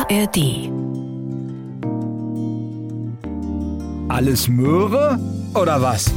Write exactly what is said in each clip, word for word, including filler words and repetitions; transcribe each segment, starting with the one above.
R D. Alles Möhre oder was?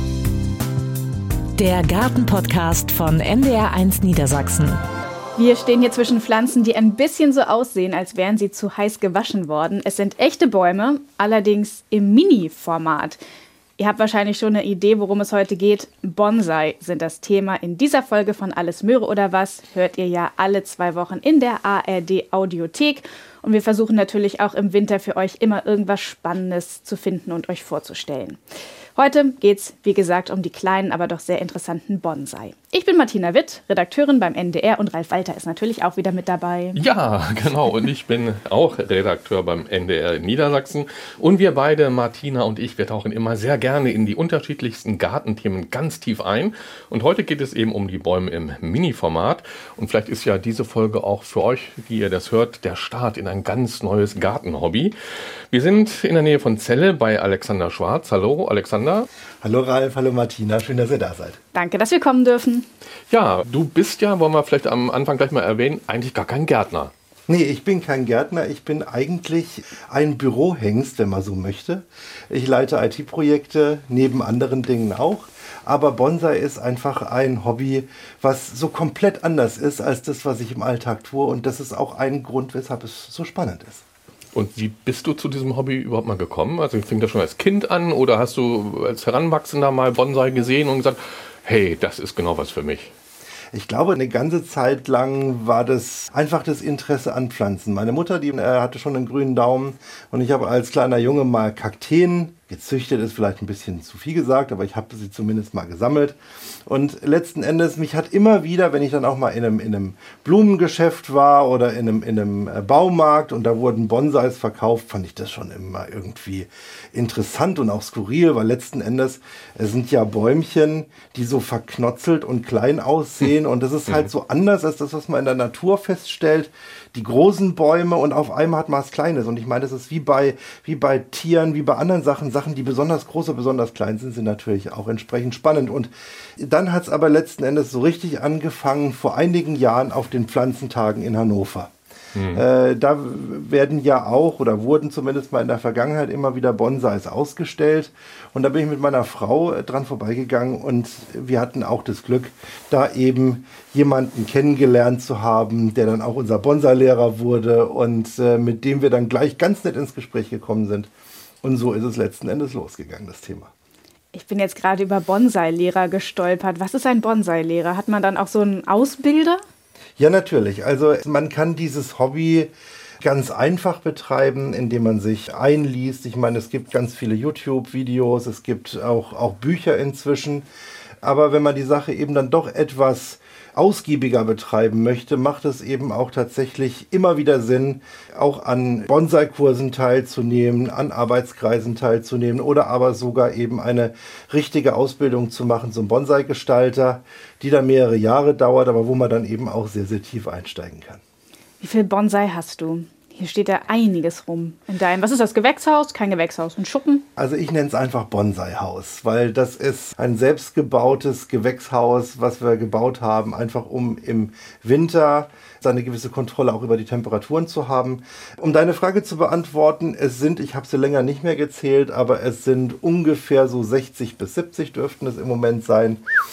Der Gartenpodcast von N D R eins Niedersachsen. Wir stehen hier zwischen Pflanzen, die ein bisschen so aussehen, als wären sie zu heiß gewaschen worden. Es sind echte Bäume, allerdings im Mini-Format. Ihr habt wahrscheinlich schon eine Idee, worum es heute geht. Bonsai sind das Thema. In dieser Folge von Alles Möhre oder was hört ihr ja alle zwei Wochen in der A R D-Audiothek. Und wir versuchen natürlich auch im Winter für euch immer irgendwas Spannendes zu finden und euch vorzustellen. Heute geht's, wie gesagt, um die kleinen, aber doch sehr interessanten Bonsai. Ich bin Martina Witt, Redakteurin beim N D R, und Ralf Walter ist natürlich auch wieder mit dabei. Ja, genau. Und ich bin auch Redakteur beim N D R in Niedersachsen. Und wir beide, Martina und ich, wir tauchen immer sehr gerne in die unterschiedlichsten Gartenthemen ganz tief ein. Und heute geht es eben um die Bäume im Mini-Format. Und vielleicht ist ja diese Folge auch für euch, die ihr das hört, der Start in ein ganz neues Gartenhobby. Wir sind in der Nähe von Celle bei Alexander Schwarz. Hallo, Alexander. Hallo Ralf, hallo Martina, schön, dass ihr da seid. Danke, dass wir kommen dürfen. Ja, du bist ja, wollen wir vielleicht am Anfang gleich mal erwähnen, eigentlich gar kein Gärtner. Nee, ich bin kein Gärtner, ich bin eigentlich ein Bürohengst, wenn man so möchte. Ich leite I T-Projekte, neben anderen Dingen auch. Aber Bonsai ist einfach ein Hobby, was so komplett anders ist als das, was ich im Alltag tue. Und das ist auch ein Grund, weshalb es so spannend ist. Und wie bist du zu diesem Hobby überhaupt mal gekommen? Also fing das schon als Kind an oder hast du als Heranwachsender mal Bonsai gesehen und gesagt, hey, das ist genau was für mich? Ich glaube, eine ganze Zeit lang war das einfach das Interesse an Pflanzen. Meine Mutter, die äh, hatte schon einen grünen Daumen, und ich habe als kleiner Junge mal Kakteen gezüchtet, ist vielleicht ein bisschen zu viel gesagt, aber ich habe sie zumindest mal gesammelt. Und letzten Endes, mich hat immer wieder, wenn ich dann auch mal in einem, in einem Blumengeschäft war oder in einem, in einem Baumarkt und da wurden Bonsais verkauft, fand ich das schon immer irgendwie interessant und auch skurril, weil letzten Endes, es sind ja Bäumchen, die so verknotzelt und klein aussehen, und das ist halt so anders als das, was man in der Natur feststellt. Die großen Bäume, und auf einmal hat man was Kleines. Und ich meine, das ist wie bei, wie bei Tieren, wie bei anderen Sachen. Sachen, die besonders groß oder besonders klein sind, sind natürlich auch entsprechend spannend. Und dann hat es aber letzten Endes so richtig angefangen, vor einigen Jahren auf den Pflanzentagen in Hannover. Mhm. Äh, da werden ja auch, oder wurden zumindest mal in der Vergangenheit immer wieder Bonsais ausgestellt. Und da bin ich mit meiner Frau äh, dran vorbeigegangen, und wir hatten auch das Glück, da eben jemanden kennengelernt zu haben, der dann auch unser Bonsai-Lehrer wurde und äh, mit dem wir dann gleich ganz nett ins Gespräch gekommen sind. Und so ist es letzten Endes losgegangen, das Thema. Ich bin jetzt gerade über Bonsai-Lehrer gestolpert. Was ist ein Bonsai-Lehrer? Hat man dann auch so einen Ausbilder? Ja, natürlich. Also man kann dieses Hobby ganz einfach betreiben, indem man sich einliest. Ich meine, es gibt ganz viele YouTube-Videos, es gibt auch, auch Bücher inzwischen. Aber wenn man die Sache eben dann doch etwas ausgiebiger betreiben möchte, macht es eben auch tatsächlich immer wieder Sinn, auch an Bonsai-Kursen teilzunehmen, an Arbeitskreisen teilzunehmen oder aber sogar eben eine richtige Ausbildung zu machen zum Bonsai-Gestalter, die dann mehrere Jahre dauert, aber wo man dann eben auch sehr, sehr tief einsteigen kann. Wie viel Bonsai hast du? Hier steht ja einiges rum in deinem. Was ist das? Gewächshaus? Kein Gewächshaus. Ein Schuppen? Also ich nenne es einfach Bonsai-Haus, weil das ist ein selbstgebautes Gewächshaus, was wir gebaut haben, einfach um im Winter eine gewisse Kontrolle auch über die Temperaturen zu haben. Um deine Frage zu beantworten, es sind, ich habe sie länger nicht mehr gezählt, aber es sind ungefähr so sechzig bis siebzig dürften es im Moment sein.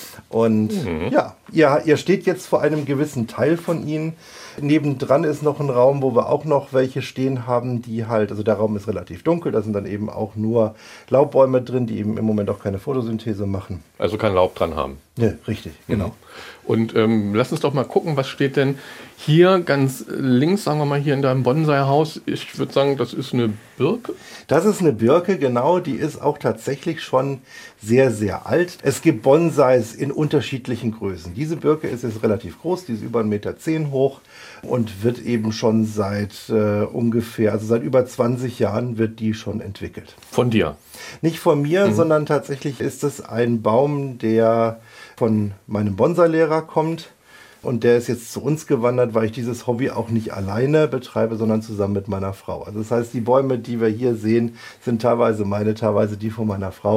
Und mhm. ja, ihr, ihr steht jetzt vor einem gewissen Teil von ihnen. Nebendran ist noch ein Raum, wo wir auch noch welche stehen haben, die halt, also der Raum ist relativ dunkel, da sind dann eben auch nur Laubbäume drin, die eben im Moment auch keine Photosynthese machen. Also kein Laub dran haben. Ja, richtig, genau. Mhm. Und ähm, lass uns doch mal gucken, was steht denn hier ganz links, sagen wir mal hier in deinem Bonsai-Haus. Ich würde sagen, das ist eine Birke. Das ist eine Birke, genau. Die ist auch tatsächlich schon sehr, sehr alt. Es gibt Bonsais in unterschiedlichen Größen. Diese Birke ist jetzt relativ groß, die ist über eins Komma zehn Meter hoch und wird eben schon seit äh, ungefähr, also seit über zwanzig Jahren wird die schon entwickelt. Von dir? Nicht von mir, mhm. sondern tatsächlich ist es ein Baum, der von meinem Bonsai-Lehrer kommt. Und der ist jetzt zu uns gewandert, weil ich dieses Hobby auch nicht alleine betreibe, sondern zusammen mit meiner Frau. Also das heißt, die Bäume, die wir hier sehen, sind teilweise meine, teilweise die von meiner Frau.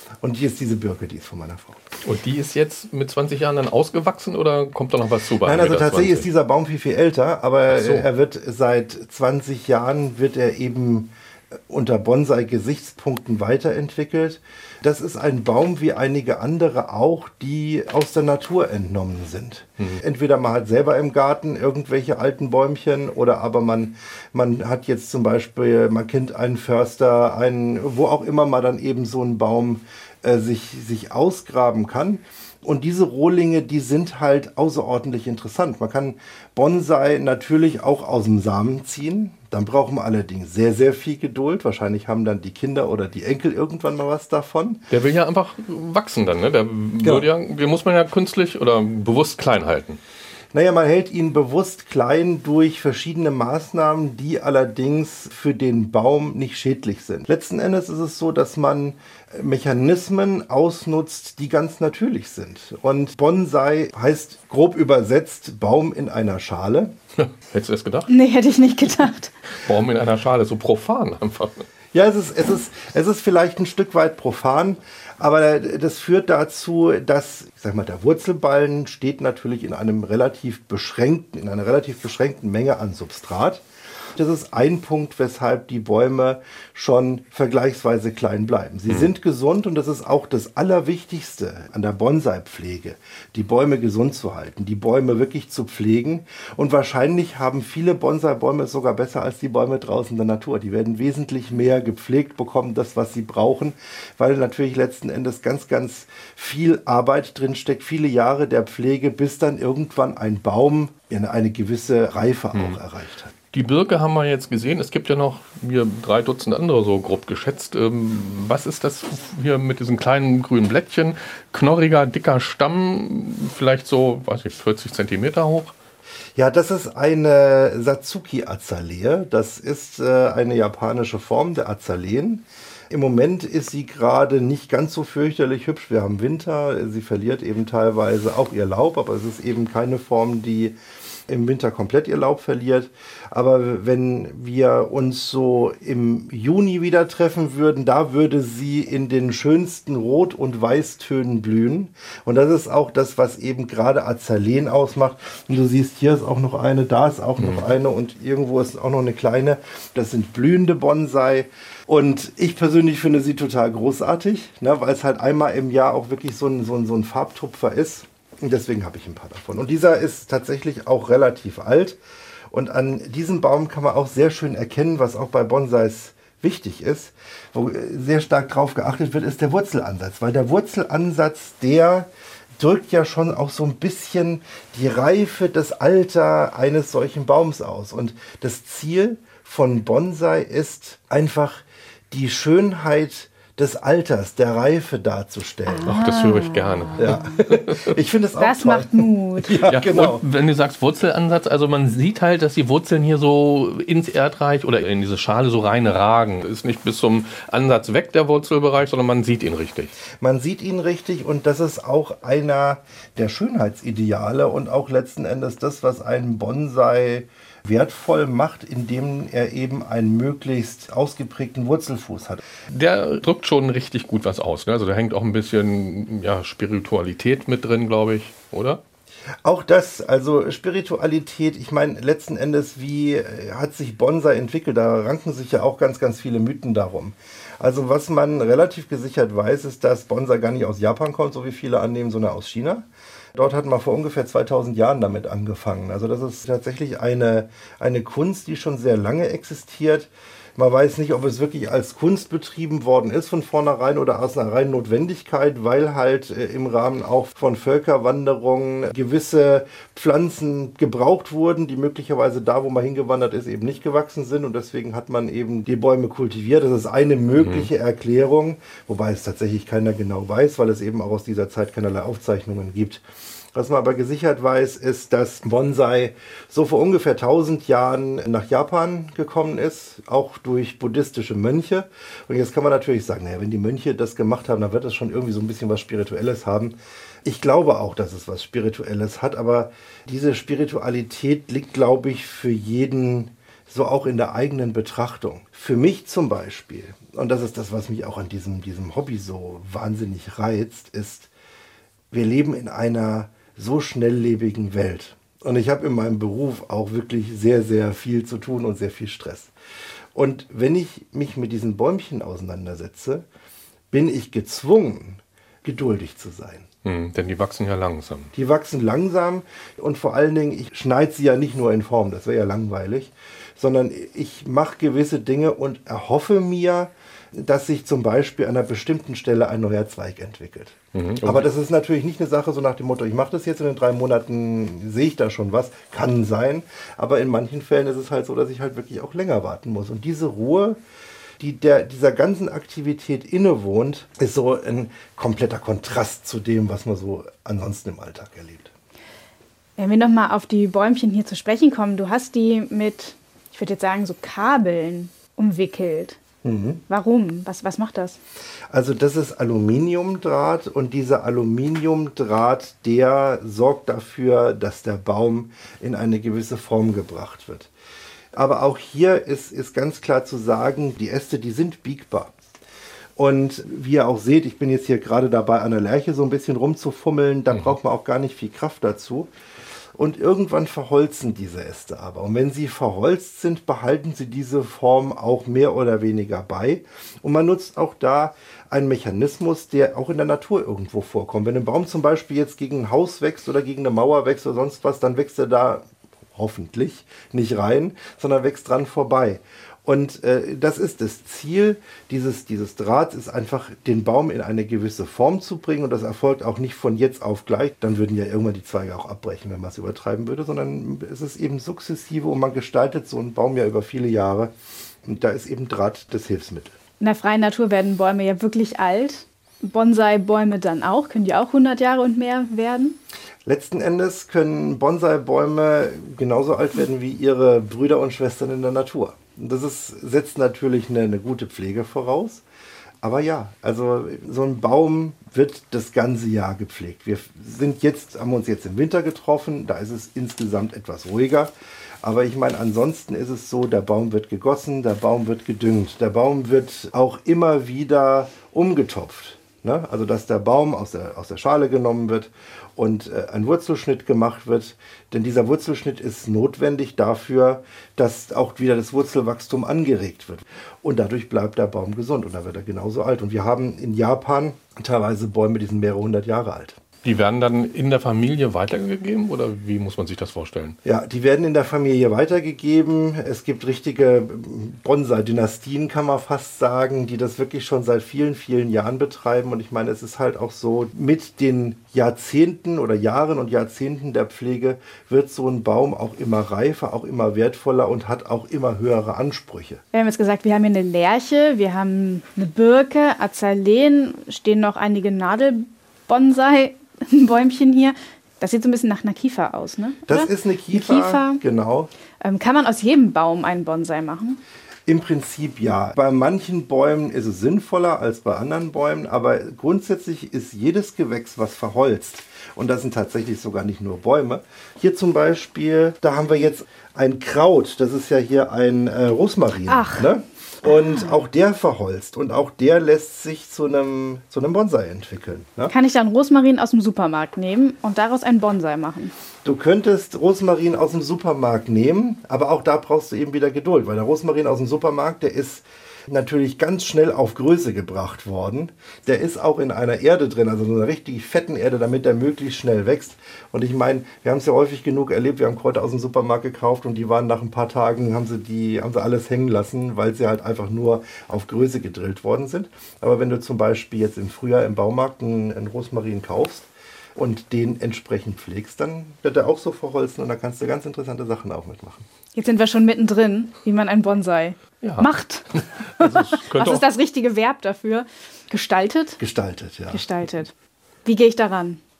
Und hier ist diese Birke, die ist von meiner Frau. Und die ist jetzt mit zwanzig Jahren dann ausgewachsen oder kommt da noch was zu? Bei Nein, also tatsächlich ist dieser Baum viel, viel älter, aber so. er wird seit zwanzig Jahren, wird er eben unter Bonsai-Gesichtspunkten weiterentwickelt. Das ist ein Baum wie einige andere auch, die aus der Natur entnommen sind. Mhm. Entweder man hat selber im Garten irgendwelche alten Bäumchen oder aber man, man hat jetzt zum Beispiel, man kennt einen Förster, einen, wo auch immer man dann eben so einen Baum äh, sich, sich ausgraben kann. Und diese Rohlinge, die sind halt außerordentlich interessant. Man kann Bonsai natürlich auch aus dem Samen ziehen. Dann brauchen wir allerdings sehr, sehr viel Geduld. Wahrscheinlich haben dann die Kinder oder die Enkel irgendwann mal was davon. Der will ja einfach wachsen dann, ne? Der Genau. würde ja, den muss man ja künstlich oder bewusst klein halten. Naja, man hält ihn bewusst klein durch verschiedene Maßnahmen, die allerdings für den Baum nicht schädlich sind. Letzten Endes ist es so, dass man Mechanismen ausnutzt, die ganz natürlich sind. Und Bonsai heißt grob übersetzt Baum in einer Schale. Hättest du das gedacht? Nee, hätte ich nicht gedacht. Baum in einer Schale, so profan einfach. Ja, es ist, es ist, es ist vielleicht ein Stück weit profan, aber das führt dazu, dass, ich sag mal, der Wurzelballen steht natürlich in einem relativ beschränkten, in einer relativ beschränkten Menge an Substrat. Das ist ein Punkt, weshalb die Bäume schon vergleichsweise klein bleiben. Sie mhm. sind gesund und das ist auch das Allerwichtigste an der Bonsai-Pflege, die Bäume gesund zu halten, die Bäume wirklich zu pflegen. Und wahrscheinlich haben viele Bonsai-Bäume es sogar besser als die Bäume draußen in der Natur. Die werden wesentlich mehr gepflegt, bekommen das, was sie brauchen, weil natürlich letzten Endes ganz, ganz viel Arbeit drinsteckt, viele Jahre der Pflege, bis dann irgendwann ein Baum eine gewisse Reife auch mhm. erreicht hat. Die Birke haben wir jetzt gesehen. Es gibt ja noch hier drei Dutzend andere, so grob geschätzt. Ähm, was ist das hier mit diesen kleinen grünen Blättchen? Knorriger, dicker Stamm, vielleicht so, weiß ich, vierzig Zentimeter hoch? Ja, das ist eine Satsuki-Azalee. Das ist äh, eine japanische Form der Azaleen. Im Moment ist sie gerade nicht ganz so fürchterlich hübsch. Wir haben Winter. Sie verliert eben teilweise auch ihr Laub, aber es ist eben keine Form, die im Winter komplett ihr Laub verliert. Aber wenn wir uns so im Juni wieder treffen würden, da würde sie in den schönsten Rot- und Weißtönen blühen. Und das ist auch das, was eben gerade Azaleen ausmacht. Und du siehst, hier ist auch noch eine, da ist auch noch eine und irgendwo ist auch noch eine kleine. Das sind blühende Bonsai. Und ich persönlich finde sie total großartig, ne, weil es halt einmal im Jahr auch wirklich so ein, so ein, so ein Farbtupfer ist. Und deswegen habe ich ein paar davon. Und dieser ist tatsächlich auch relativ alt. Und an diesem Baum kann man auch sehr schön erkennen, was auch bei Bonsais wichtig ist. Wo sehr stark drauf geachtet wird, ist der Wurzelansatz. Weil der Wurzelansatz, der drückt ja schon auch so ein bisschen die Reife, das Alter eines solchen Baums aus. Und das Ziel von Bonsai ist einfach die Schönheit des Alters, der Reife darzustellen. Ach, das höre ich gerne. Ja. Ich finde es auch Das toll. macht Mut. Ja, Ja, genau. und wenn du sagst Wurzelansatz, also man sieht halt, dass die Wurzeln hier so ins Erdreich oder in diese Schale so rein ragen. Ist nicht bis zum Ansatz weg der Wurzelbereich, sondern man sieht ihn richtig. Man sieht ihn richtig und das ist auch einer der Schönheitsideale und auch letzten Endes das, was einen Bonsai wertvoll macht, indem er eben einen möglichst ausgeprägten Wurzelfuß hat. Der drückt schon richtig gut was aus. Ne? Also da hängt auch ein bisschen ja, Spiritualität mit drin, glaube ich, oder? Auch das, also Spiritualität, ich meine, letzten Endes, wie hat sich Bonsai entwickelt? Da ranken sich ja auch ganz, ganz viele Mythen darum. Also was man relativ gesichert weiß, ist, dass Bonsai gar nicht aus Japan kommt, so wie viele annehmen, sondern aus China. Dort hat man vor ungefähr zweitausend Jahren damit angefangen. Also das ist tatsächlich eine, eine Kunst, die schon sehr lange existiert. Man weiß nicht, ob es wirklich als Kunst betrieben worden ist von vornherein oder aus einer reinen Notwendigkeit, weil halt äh, im Rahmen auch von Völkerwanderungen gewisse Pflanzen gebraucht wurden, die möglicherweise da, wo man hingewandert ist, eben nicht gewachsen sind. Und deswegen hat man eben die Bäume kultiviert. Das ist eine mögliche mhm. Erklärung, wobei es tatsächlich keiner genau weiß, weil es eben auch aus dieser Zeit keinerlei Aufzeichnungen gibt. Was man aber gesichert weiß, ist, dass Bonsai so vor ungefähr tausend Jahren nach Japan gekommen ist, auch durch buddhistische Mönche. Und jetzt kann man natürlich sagen, naja, wenn die Mönche das gemacht haben, dann wird es schon irgendwie so ein bisschen was Spirituelles haben. Ich glaube auch, dass es was Spirituelles hat, aber diese Spiritualität liegt, glaube ich, für jeden so auch in der eigenen Betrachtung. Für mich zum Beispiel, und das ist das, was mich auch an diesem, diesem Hobby so wahnsinnig reizt, ist, wir leben in einer so schnelllebigen Welt. Und ich habe in meinem Beruf auch wirklich sehr, sehr viel zu tun und sehr viel Stress. Und wenn ich mich mit diesen Bäumchen auseinandersetze, bin ich gezwungen, geduldig zu sein. Hm, denn die wachsen ja langsam. Die wachsen langsam und vor allen Dingen, ich schneide sie ja nicht nur in Form, das wäre ja langweilig, sondern ich mache gewisse Dinge und erhoffe mir, dass sich zum Beispiel an einer bestimmten Stelle ein neuer Zweig entwickelt. Mhm. Aber das ist natürlich nicht eine Sache so nach dem Motto, ich mache das jetzt in den drei Monaten, sehe ich da schon was, kann sein. Aber in manchen Fällen ist es halt so, dass ich halt wirklich auch länger warten muss. Und diese Ruhe, die der, dieser ganzen Aktivität innewohnt, ist so ein kompletter Kontrast zu dem, was man so ansonsten im Alltag erlebt. Wenn wir nochmal auf die Bäumchen hier zu sprechen kommen, du hast die mit, ich würde jetzt sagen, so Kabeln umwickelt. Mhm. Warum? Was, was macht das? Also das ist Aluminiumdraht und dieser Aluminiumdraht, der sorgt dafür, dass der Baum in eine gewisse Form gebracht wird. Aber auch hier ist, ist ganz klar zu sagen, die Äste, die sind biegbar. Und wie ihr auch seht, ich bin jetzt hier gerade dabei, an der Lärche so ein bisschen rumzufummeln, da mhm. braucht man auch gar nicht viel Kraft dazu. Und irgendwann verholzen diese Äste aber. Und wenn sie verholzt sind, behalten sie diese Form auch mehr oder weniger bei. Und man nutzt auch da einen Mechanismus, der auch in der Natur irgendwo vorkommt. Wenn ein Baum zum Beispiel jetzt gegen ein Haus wächst oder gegen eine Mauer wächst oder sonst was, dann wächst er da hoffentlich nicht rein, sondern wächst dran vorbei. Und äh, das ist das Ziel dieses, dieses Drahts, ist einfach den Baum in eine gewisse Form zu bringen. Und das erfolgt auch nicht von jetzt auf gleich. Dann würden ja irgendwann die Zweige auch abbrechen, wenn man es übertreiben würde. Sondern es ist eben sukzessive und man gestaltet so einen Baum ja über viele Jahre. Und da ist eben Draht das Hilfsmittel. In der freien Natur werden Bäume ja wirklich alt. Bonsai-Bäume dann auch? Können die auch hundert Jahre und mehr werden? Letzten Endes können Bonsai-Bäume genauso alt werden wie ihre Brüder und Schwestern in der Natur. Das ist, setzt natürlich eine, eine gute Pflege voraus. Aber ja, also so ein Baum wird das ganze Jahr gepflegt. Wir sind jetzt, haben uns jetzt im Winter getroffen, da ist es insgesamt etwas ruhiger. Aber ich meine, ansonsten ist es so, der Baum wird gegossen, der Baum wird gedüngt. Der Baum wird auch immer wieder umgetopft. Ne? Also dass der Baum aus der, aus der Schale genommen wird und äh, ein Wurzelschnitt gemacht wird. Denn dieser Wurzelschnitt ist notwendig dafür, dass auch wieder das Wurzelwachstum angeregt wird. Und dadurch bleibt der Baum gesund und dann wird er genauso alt. Und wir haben in Japan teilweise Bäume, die sind mehrere hundert Jahre alt. Die werden dann in der Familie weitergegeben oder wie muss man sich das vorstellen? Ja, die werden in der Familie weitergegeben. Es gibt richtige Bonsai-Dynastien, kann man fast sagen, die das wirklich schon seit vielen, vielen Jahren betreiben. Und ich meine, es ist halt auch so, mit den Jahrzehnten oder Jahren und Jahrzehnten der Pflege wird so ein Baum auch immer reifer, auch immer wertvoller und hat auch immer höhere Ansprüche. Wir haben jetzt gesagt, wir haben hier eine Lärche, wir haben eine Birke, Azaleen, stehen noch einige Nadelbonsai. Ein Bäumchen hier. Das sieht so ein bisschen nach einer Kiefer aus, ne? Das Oder? ist eine Kiefer, eine Kiefer. Genau. Ähm, kann man aus jedem Baum einen Bonsai machen? Im Prinzip ja. Bei manchen Bäumen ist es sinnvoller als bei anderen Bäumen, aber grundsätzlich ist jedes Gewächs, was verholzt, und das sind tatsächlich sogar nicht nur Bäume. Hier zum Beispiel, da haben wir jetzt ein Kraut, das ist ja hier ein äh, Rosmarin. Ach. Ne? Und auch der verholzt und auch der lässt sich zu einem, zu einem Bonsai entwickeln. Ne? Kann ich dann Rosmarin aus dem Supermarkt nehmen und daraus einen Bonsai machen? Du könntest Rosmarin aus dem Supermarkt nehmen, aber auch da brauchst du eben wieder Geduld, weil der Rosmarin aus dem Supermarkt, der ist natürlich ganz schnell auf Größe gebracht worden. Der ist auch in einer Erde drin, also so einer richtig fetten Erde, damit der möglichst schnell wächst. Und ich meine, wir haben es ja häufig genug erlebt, wir haben Kräuter aus dem Supermarkt gekauft und die waren nach ein paar Tagen, haben sie, die, haben sie alles hängen lassen, weil sie halt einfach nur auf Größe gedrillt worden sind. Aber wenn du zum Beispiel jetzt im Frühjahr im Baumarkt einen, einen Rosmarin kaufst und den entsprechend pflegst, dann wird er auch so verholzen und da kannst du ganz interessante Sachen auch mitmachen. Jetzt sind wir schon mittendrin, wie man einen Bonsai ja. macht. Also Was ist das richtige Verb dafür? Gestaltet? Gestaltet, ja. Gestaltet. Wie gehe ich daran?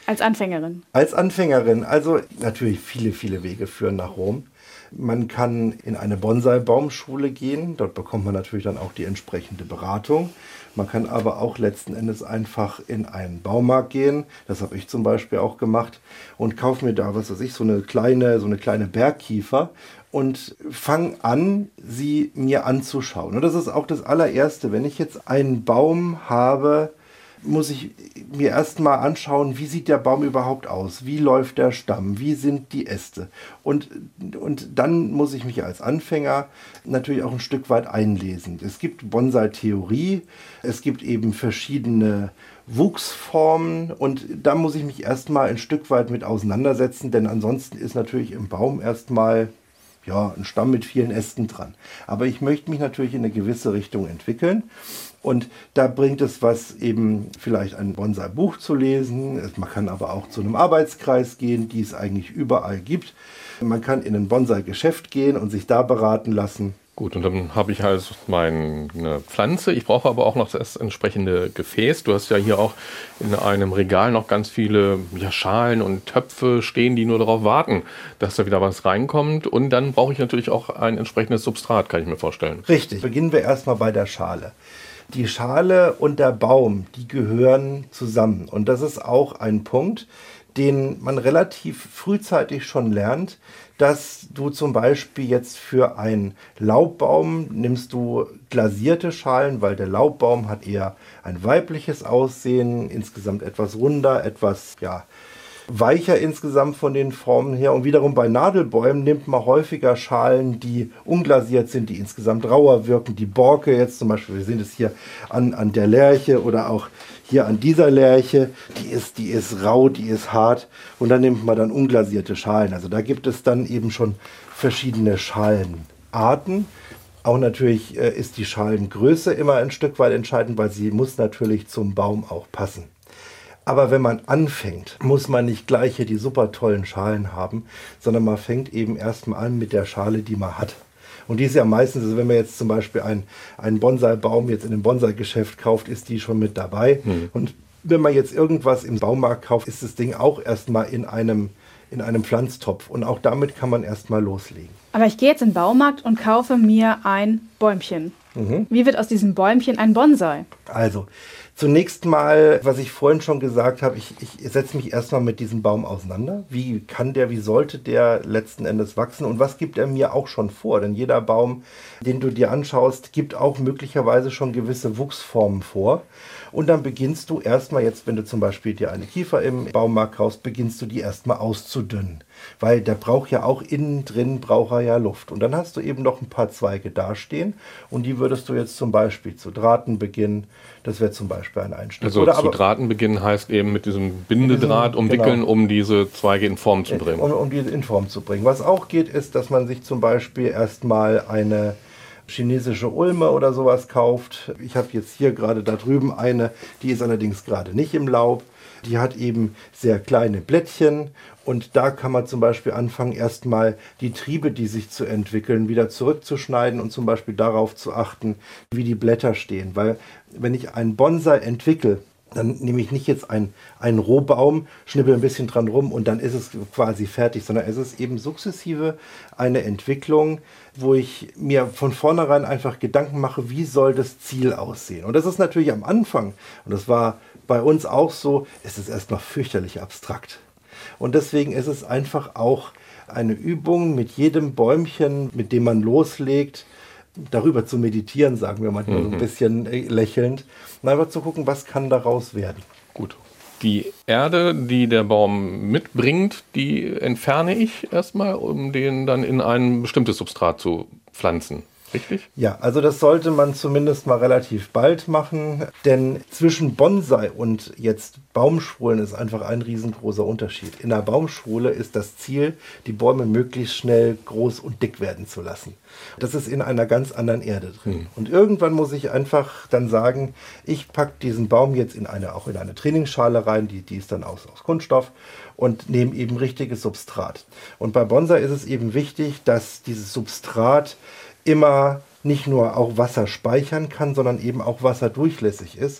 Als Anfängerin? Als Anfängerin. Also natürlich viele, viele Wege führen nach Rom. Man kann in eine Bonsai-Baumschule gehen. Dort bekommt man natürlich dann auch die entsprechende Beratung. Man kann aber auch letzten Endes einfach in einen Baumarkt gehen. Das habe ich zum Beispiel auch gemacht. Und kaufe mir da, was weiß ich, so eine kleine, so eine kleine Bergkiefer. Und fange an, sie mir anzuschauen. Und das ist auch das allererste. Wenn ich jetzt einen Baum habe, muss ich mir erstmal anschauen, wie sieht der Baum überhaupt aus? Wie läuft der Stamm? Wie sind die Äste? Und, und dann muss ich mich als Anfänger natürlich auch ein Stück weit einlesen. Es gibt Bonsai-Theorie, es gibt eben verschiedene Wuchsformen und da muss ich mich erstmal ein Stück weit mit auseinandersetzen, denn ansonsten ist natürlich im Baum erstmal ja, ein Stamm mit vielen Ästen dran. Aber ich möchte mich natürlich in eine gewisse Richtung entwickeln. Und da bringt es was, eben vielleicht ein Bonsai-Buch zu lesen. Man kann aber auch zu einem Arbeitskreis gehen, die es eigentlich überall gibt. Man kann in ein Bonsai-Geschäft gehen und sich da beraten lassen. Gut, und dann habe ich halt meine Pflanze. Ich brauche aber auch noch das entsprechende Gefäß. Du hast ja hier auch in einem Regal noch ganz viele ja, Schalen und Töpfe stehen, die nur darauf warten, dass da wieder was reinkommt. Und dann brauche ich natürlich auch ein entsprechendes Substrat, kann ich mir vorstellen. Richtig. Beginnen wir erstmal bei der Schale. Die Schale und der Baum, die gehören zusammen. Und das ist auch ein Punkt, den man relativ frühzeitig schon lernt, dass du zum Beispiel jetzt für einen Laubbaum nimmst du glasierte Schalen, weil der Laubbaum hat eher ein weibliches Aussehen, insgesamt etwas runder, etwas ja, weicher insgesamt von den Formen her. Und wiederum bei Nadelbäumen nimmt man häufiger Schalen, die unglasiert sind, die insgesamt rauer wirken. Die Borke jetzt zum Beispiel, wir sehen es hier an, an der Lärche oder auch hier an dieser Lärche, die ist, die ist rau, die ist hart und dann nimmt man dann unglasierte Schalen. Also da gibt es dann eben schon verschiedene Schalenarten. Auch natürlich äh, ist die Schalengröße immer ein Stück weit entscheidend, weil sie muss natürlich zum Baum auch passen. Aber wenn man anfängt, muss man nicht gleich hier die super tollen Schalen haben, sondern man fängt eben erstmal an mit der Schale, die man hat. Und die ist ja meistens, also wenn man jetzt zum Beispiel einen, einen Bonsai-Baum jetzt in einem Bonsai-Geschäft kauft, ist die schon mit dabei. Mhm. Und wenn man jetzt irgendwas im Baumarkt kauft, ist das Ding auch erstmal in einem, in einem Pflanztopf. Und auch damit kann man erstmal loslegen. Aber ich gehe jetzt in den Baumarkt und kaufe mir ein Bäumchen. Mhm. Wie wird aus diesem Bäumchen ein Bonsai? Also, zunächst mal, was ich vorhin schon gesagt habe, ich, ich setze mich erstmal mit diesem Baum auseinander. Wie kann der, wie sollte der letzten Endes wachsen und was gibt er mir auch schon vor? Denn jeder Baum, den du dir anschaust, gibt auch möglicherweise schon gewisse Wuchsformen vor. Und dann beginnst du erstmal jetzt, wenn du zum Beispiel dir eine Kiefer im Baumarkt kaufst, beginnst du die erstmal auszudünnen. Weil der braucht ja auch innen drin, braucht er ja Luft. Und dann hast du eben noch ein paar Zweige dastehen und die würdest du jetzt zum Beispiel zu drahten beginnen. Das wäre zum Beispiel ein Einstieg. Also Oder zu aber, drahten beginnen heißt eben mit diesem Bindedraht diesem, umwickeln, genau. um diese Zweige in Form zu bringen. Um, um die in Form zu bringen. Was auch geht, ist, dass man sich zum Beispiel erstmal eine chinesische Ulme oder sowas kauft. Ich habe jetzt hier gerade da drüben eine, die ist allerdings gerade nicht im Laub. Die hat eben sehr kleine Blättchen und da kann man zum Beispiel anfangen, erstmal die Triebe, die sich zu entwickeln, wieder zurückzuschneiden und zum Beispiel darauf zu achten, wie die Blätter stehen. Weil wenn ich einen Bonsai entwickle, dann nehme ich nicht jetzt einen, einen Rohbaum, schnippel ein bisschen dran rum und dann ist es quasi fertig, sondern es ist eben sukzessive eine Entwicklung, wo ich mir von vornherein einfach Gedanken mache, wie soll das Ziel aussehen. Und das ist natürlich am Anfang, und das war bei uns auch so, es ist erstmal fürchterlich abstrakt. Und deswegen ist es einfach auch eine Übung mit jedem Bäumchen, mit dem man loslegt, darüber zu meditieren, sagen wir manchmal mhm. so ein bisschen lächelnd, und einfach zu gucken, was kann daraus werden. Gut. Die Erde, die der Baum mitbringt, die entferne ich erstmal, um den dann in ein bestimmtes Substrat zu pflanzen. Richtig? Ja, also das sollte man zumindest mal relativ bald machen, denn zwischen Bonsai und jetzt Baumschulen ist einfach ein riesengroßer Unterschied. In der Baumschule ist das Ziel, die Bäume möglichst schnell groß und dick werden zu lassen. Das ist in einer ganz anderen Erde drin. Hm. Und irgendwann muss ich einfach dann sagen, ich packe diesen Baum jetzt in eine, auch in eine Trainingsschale rein, die, die ist dann aus, aus Kunststoff, und nehme eben richtiges Substrat. Und bei Bonsai ist es eben wichtig, dass dieses Substrat immer nicht nur auch Wasser speichern kann, sondern eben auch wasserdurchlässig ist.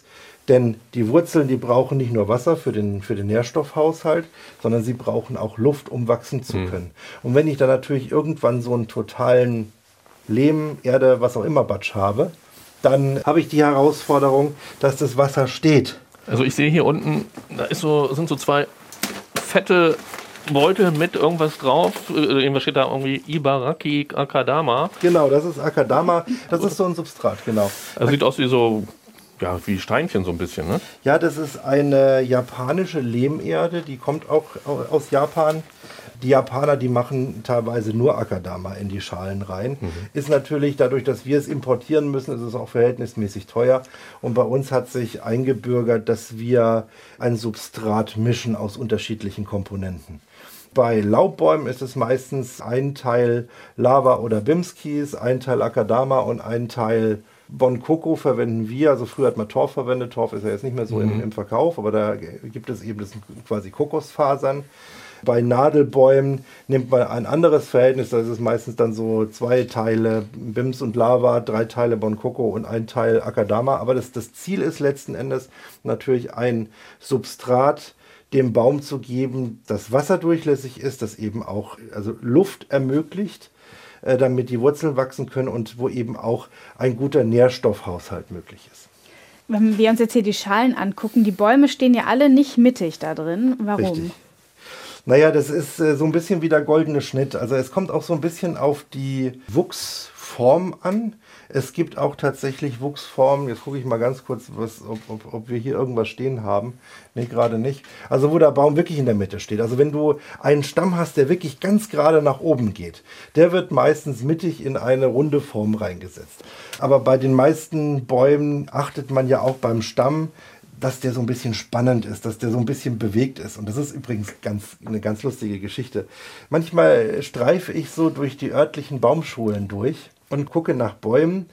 Denn die Wurzeln, die brauchen nicht nur Wasser für den, für den Nährstoffhaushalt, sondern sie brauchen auch Luft, um wachsen zu können. Mhm. Und wenn ich dann natürlich irgendwann so einen totalen Lehm, Erde, was auch immer Batsch habe, dann habe ich die Herausforderung, dass das Wasser steht. Also ich sehe hier unten, da ist so, sind so zwei fette Beutel mit irgendwas drauf. Irgendwas steht da irgendwie Ibaraki Akadama. Genau, das ist Akadama. Das ist so ein Substrat, genau. Also sieht aus wie so, ja, wie Steinchen so ein bisschen, ne? Ja, das ist eine japanische Lehmerde, die kommt auch aus Japan. Die Japaner, die machen teilweise nur Akadama in die Schalen rein. Mhm. Ist natürlich dadurch, dass wir es importieren müssen, ist es auch verhältnismäßig teuer. Und bei uns hat sich eingebürgert, dass wir ein Substrat mischen aus unterschiedlichen Komponenten. Bei Laubbäumen ist es meistens ein Teil Lava oder Bimskis, ein Teil Akadama und ein Teil Bon-Koko verwenden wir. Also früher hat man Torf verwendet. Torf ist ja jetzt nicht mehr so mhm. im, im Verkauf, aber da gibt es eben das sind quasi Kokosfasern. Bei Nadelbäumen nimmt man ein anderes Verhältnis. Das ist meistens dann so zwei Teile Bims und Lava, drei Teile Bon-Koko und ein Teil Akadama. Aber das, das Ziel ist letzten Endes natürlich ein Substrat dem Baum zu geben, das wasserdurchlässig ist, das eben auch also Luft ermöglicht, äh, damit die Wurzeln wachsen können und wo eben auch ein guter Nährstoffhaushalt möglich ist. Wenn wir uns jetzt hier die Schalen angucken, die Bäume stehen ja alle nicht mittig da drin. Warum? Richtig. Naja, das ist äh, so ein bisschen wie der goldene Schnitt. Also es kommt auch so ein bisschen auf die Wuchsform an. Es gibt auch tatsächlich Wuchsformen. Jetzt gucke ich mal ganz kurz, was, ob, ob, ob wir hier irgendwas stehen haben. Nee, gerade nicht. Also wo der Baum wirklich in der Mitte steht. Also wenn du einen Stamm hast, der wirklich ganz gerade nach oben geht, der wird meistens mittig in eine runde Form reingesetzt. Aber bei den meisten Bäumen achtet man ja auch beim Stamm, dass der so ein bisschen spannend ist, dass der so ein bisschen bewegt ist. Und das ist übrigens ganz, eine ganz lustige Geschichte. Manchmal streife ich so durch die örtlichen Baumschulen durch und gucke nach Bäumen,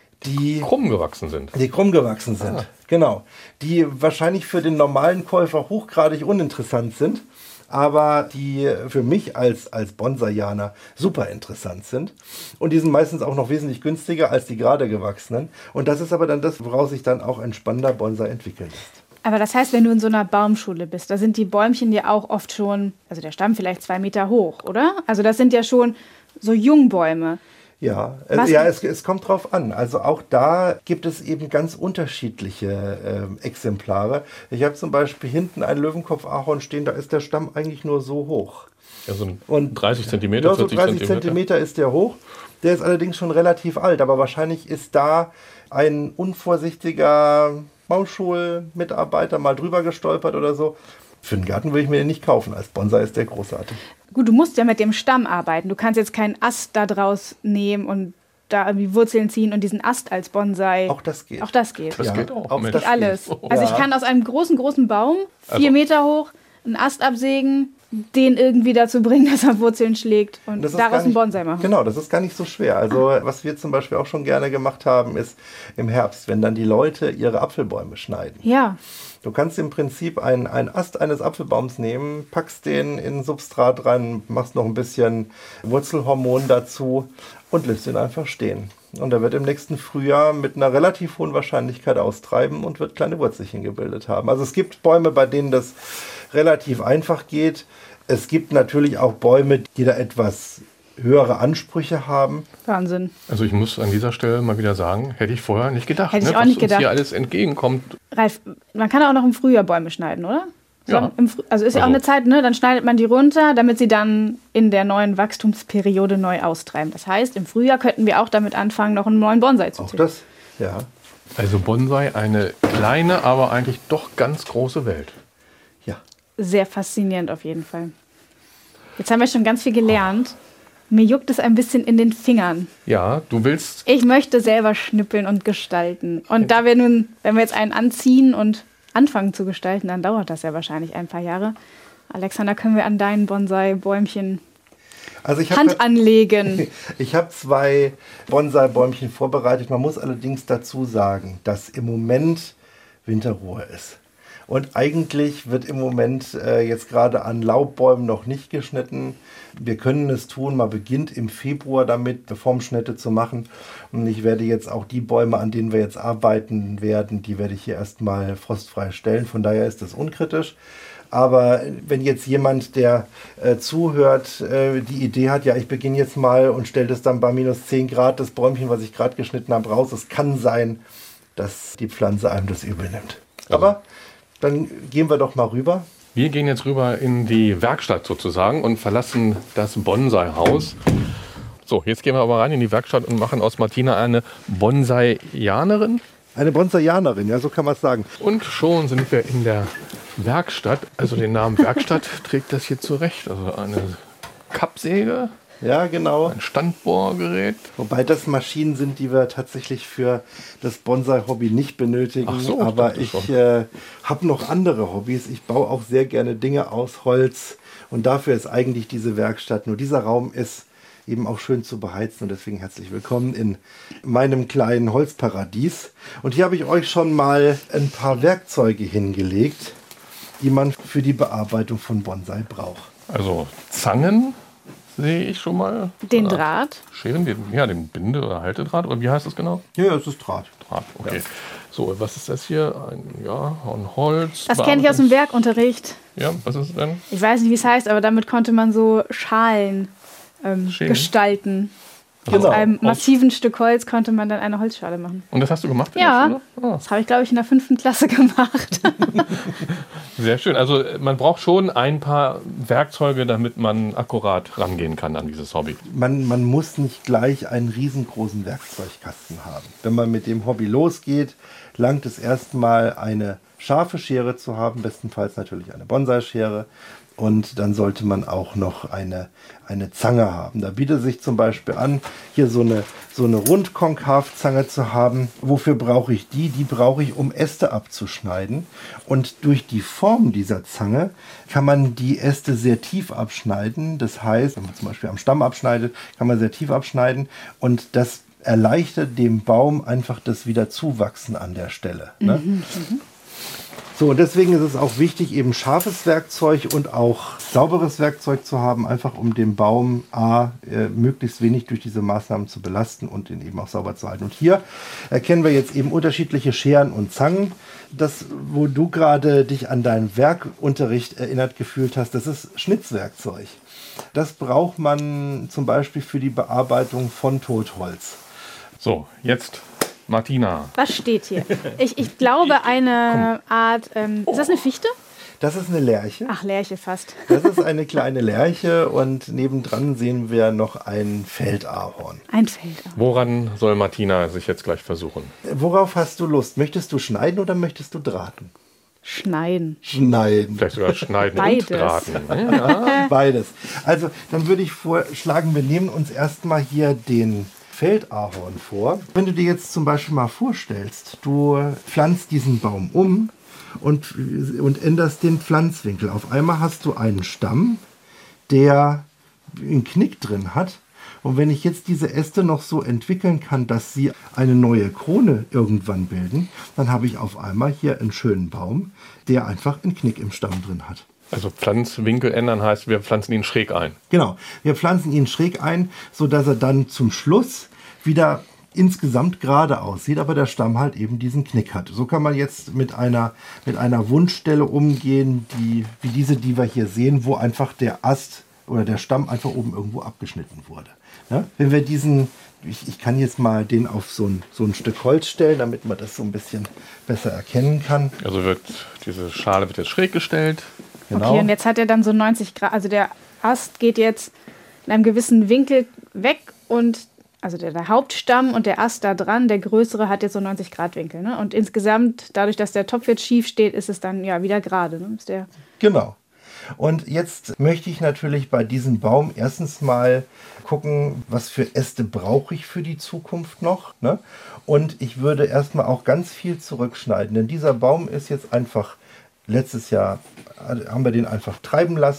die krumm gewachsen sind. Die krumm gewachsen sind, ah. genau. Die wahrscheinlich für den normalen Käufer hochgradig uninteressant sind, aber die für mich als, als Bonsaianer super interessant sind. Und die sind meistens auch noch wesentlich günstiger als die gerade gewachsenen. Und das ist aber dann das, woraus sich dann auch ein spannender Bonsai entwickeln lässt. Aber das heißt, wenn du in so einer Baumschule bist, da sind die Bäumchen ja auch oft schon, also der Stamm vielleicht zwei Meter hoch, oder? Also das sind ja schon so Jungbäume. Ja, äh, ja es, es kommt drauf an. Also auch da gibt es eben ganz unterschiedliche äh, Exemplare. Ich habe zum Beispiel hinten einen Löwenkopf-Ahorn stehen, da ist der Stamm eigentlich nur so hoch. Ja, so ein und dreißig Zentimeter, ja, so dreißig Zentimeter ist der hoch. Der ist allerdings schon relativ alt, aber wahrscheinlich ist da ein unvorsichtiger Baumschulmitarbeiter mal drüber gestolpert oder so. Für den Garten würde ich mir den nicht kaufen. Als Bonsai ist der großartig. Gut, du musst ja mit dem Stamm arbeiten. Du kannst jetzt keinen Ast da draus nehmen und da irgendwie Wurzeln ziehen und diesen Ast als Bonsai. Auch das geht. Auch das geht. Das ja, geht auch. auch Mit das alles. Geht. Also ja. ich kann aus einem großen, großen Baum, vier also. Meter hoch, einen Ast absägen, den irgendwie dazu bringen, dass er Wurzeln schlägt und daraus einen Bonsai machen. Genau, das ist gar nicht so schwer. Also was wir zum Beispiel auch schon gerne gemacht haben, ist im Herbst, wenn dann die Leute ihre Apfelbäume schneiden. Ja. Du kannst im Prinzip einen, einen Ast eines Apfelbaums nehmen, packst den in ein Substrat rein, machst noch ein bisschen Wurzelhormon dazu und lässt ihn einfach stehen. Und er wird im nächsten Frühjahr mit einer relativ hohen Wahrscheinlichkeit austreiben und wird kleine Wurzelchen gebildet haben. Also es gibt Bäume, bei denen das relativ einfach geht. Es gibt natürlich auch Bäume, die da etwas höhere Ansprüche haben. Wahnsinn. Also ich muss an dieser Stelle mal wieder sagen, hätte ich vorher nicht gedacht, hätte ich ne, auch was nicht uns gedacht. hier alles entgegenkommt. Ralf, man kann auch noch im Frühjahr Bäume schneiden, oder? Ja. Im Früh- also ist ja auch Also. eine Zeit, ne? Dann schneidet man die runter, damit sie dann in der neuen Wachstumsperiode neu austreiben. Das heißt, im Frühjahr könnten wir auch damit anfangen, noch einen neuen Bonsai zu Auch ziehen. das, ja. Also Bonsai, eine kleine, aber eigentlich doch ganz große Welt. Ja. Sehr faszinierend auf jeden Fall. Jetzt haben wir schon ganz viel gelernt. Mir juckt es ein bisschen in den Fingern. Ja, du willst... Ich möchte selber schnippeln und gestalten. Und da wir nun, wenn wir jetzt einen anziehen und anfangen zu gestalten, dann dauert das ja wahrscheinlich ein paar Jahre. Alexander, können wir an deinen Bonsai-Bäumchen Also ich hab Hand grad, anlegen? Ich habe zwei Bonsai-Bäumchen vorbereitet. Man muss allerdings dazu sagen, dass im Moment Winterruhe ist. Und eigentlich wird im Moment äh, jetzt gerade an Laubbäumen noch nicht geschnitten. Wir können es tun, man beginnt im Februar damit, Formschnitte zu machen. Und ich werde jetzt auch die Bäume, an denen wir jetzt arbeiten werden, die werde ich hier erstmal frostfrei stellen. Von daher ist das unkritisch. Aber wenn jetzt jemand, der äh, zuhört, äh, die Idee hat, ja, ich beginne jetzt mal und stelle das dann bei minus zehn Grad, das Bäumchen, was ich gerade geschnitten habe, raus. Es kann sein, dass die Pflanze einem das übel nimmt. Aber dann gehen wir doch mal rüber. Wir gehen jetzt rüber in die Werkstatt sozusagen und verlassen das Bonsai-Haus. So, jetzt gehen wir aber rein in die Werkstatt und machen aus Martina eine Bonsaianerin. Eine Bonsaianerin, ja, so kann man es sagen. Und schon sind wir in der Werkstatt. Also den Namen Werkstatt trägt das hier zurecht. Also eine Kappsäge. Ja, genau. Ein Standbohrgerät. Wobei das Maschinen sind, die wir tatsächlich für das Bonsai-Hobby nicht benötigen. Ach so, aber ich ich äh, habe noch andere Hobbys. Ich baue auch sehr gerne Dinge aus Holz. Und dafür ist eigentlich diese Werkstatt. Nur dieser Raum ist eben auch schön zu beheizen. Und deswegen herzlich willkommen in meinem kleinen Holzparadies. Und hier habe ich euch schon mal ein paar Werkzeuge hingelegt, die man für die Bearbeitung von Bonsai braucht. Also Zangen sehe ich schon mal. Den Draht. Scheren, den, ja, den Binde- oder Haltedraht. Oder wie heißt das genau? Ja, ja, es ist Draht. Draht, okay. Ja. So, was ist das hier? Ein, ja, ein Holz. Das kenne ich aus dem Werkunterricht. Ja, was ist es denn? Ich weiß nicht, wie es heißt, aber damit konnte man so Schalen ähm, Schälen. gestalten. Genau. Aus einem massiven Stück Holz konnte man dann eine Holzschale machen. Und das hast du gemacht? in Ja, der Schule? Ah, das habe ich, glaube ich, in der fünften Klasse gemacht. sehr schön. Also man braucht schon ein paar Werkzeuge, damit man akkurat rangehen kann an dieses Hobby. Man, man muss nicht gleich einen riesengroßen Werkzeugkasten haben. Wenn man mit dem Hobby losgeht, langt es erstmal eine scharfe Schere zu haben, bestenfalls natürlich eine Bonsai-Schere. Und dann sollte man auch noch eine, eine Zange haben. Da bietet sich zum Beispiel an, hier so eine, so eine Rundkonkavzange zu haben. Wofür brauche ich die? Die brauche ich, um Äste abzuschneiden. Und durch die Form dieser Zange kann man die Äste sehr tief abschneiden. Das heißt, wenn man zum Beispiel am Stamm abschneidet, kann man sehr tief abschneiden. Und das erleichtert dem Baum einfach das Wiederzuwachsen an der Stelle. Ne? Mhm, So, und deswegen ist es auch wichtig, eben scharfes Werkzeug und auch sauberes Werkzeug zu haben, einfach um den Baum A, äh, möglichst wenig durch diese Maßnahmen zu belasten und ihn eben auch sauber zu halten. Und hier erkennen wir jetzt eben unterschiedliche Scheren und Zangen. Das, wo du gerade dich an deinen Werkunterricht erinnert gefühlt hast, das ist Schnitzwerkzeug. Das braucht man zum Beispiel für die Bearbeitung von Totholz. So, jetzt Martina. Was steht hier? Ich, ich glaube, eine Art. Ähm, ist das eine Fichte? Das ist eine Lärche. Ach, Lärche fast. Das ist eine kleine Lärche und nebendran sehen wir noch ein Feldahorn. Ein Feldahorn. Woran soll Martina sich jetzt gleich versuchen? Worauf hast du Lust? Möchtest du schneiden oder möchtest du drahten? Schneiden. Schneiden. Vielleicht sogar schneiden Beides. und drahten. Ja. Beides. Also, dann würde ich vorschlagen, wir nehmen uns erstmal hier den Feldahorn vor. Wenn du dir jetzt zum Beispiel mal vorstellst, du pflanzt diesen Baum um und, und änderst den Pflanzwinkel. Auf einmal hast du einen Stamm, der einen Knick drin hat. Und wenn ich jetzt diese Äste noch so entwickeln kann, dass sie eine neue Krone irgendwann bilden, dann habe ich auf einmal hier einen schönen Baum, der einfach einen Knick im Stamm drin hat. Also Pflanzwinkel ändern heißt, wir pflanzen ihn schräg ein. Genau, wir pflanzen ihn schräg ein, sodass er dann zum Schluss wieder insgesamt gerade aussieht, aber der Stamm halt eben diesen Knick hat. So kann man jetzt mit einer, mit einer Wundstelle umgehen, die, wie diese, die wir hier sehen, wo einfach der Ast oder der Stamm einfach oben irgendwo abgeschnitten wurde. Ja? Wenn wir diesen, ich, ich kann jetzt mal den auf so ein, so ein Stück Holz stellen, damit man das so ein bisschen besser erkennen kann. Also wird diese Schale wird jetzt schräg gestellt. Genau. Okay, und jetzt hat er dann so neunzig Grad, also der Ast geht jetzt in einem gewissen Winkel weg und also der, der Hauptstamm und der Ast da dran, der größere, hat jetzt so neunzig Grad Winkel. Ne? Und insgesamt, dadurch, dass der Topf jetzt schief steht, ist es dann ja wieder gerade. Ne? Ist der Genau. Und jetzt möchte ich natürlich bei diesem Baum erstens mal gucken, was für Äste brauche ich für die Zukunft noch. Ne? Und ich würde erstmal auch ganz viel zurückschneiden, denn dieser Baum ist jetzt einfach, letztes Jahr haben wir den einfach treiben lassen,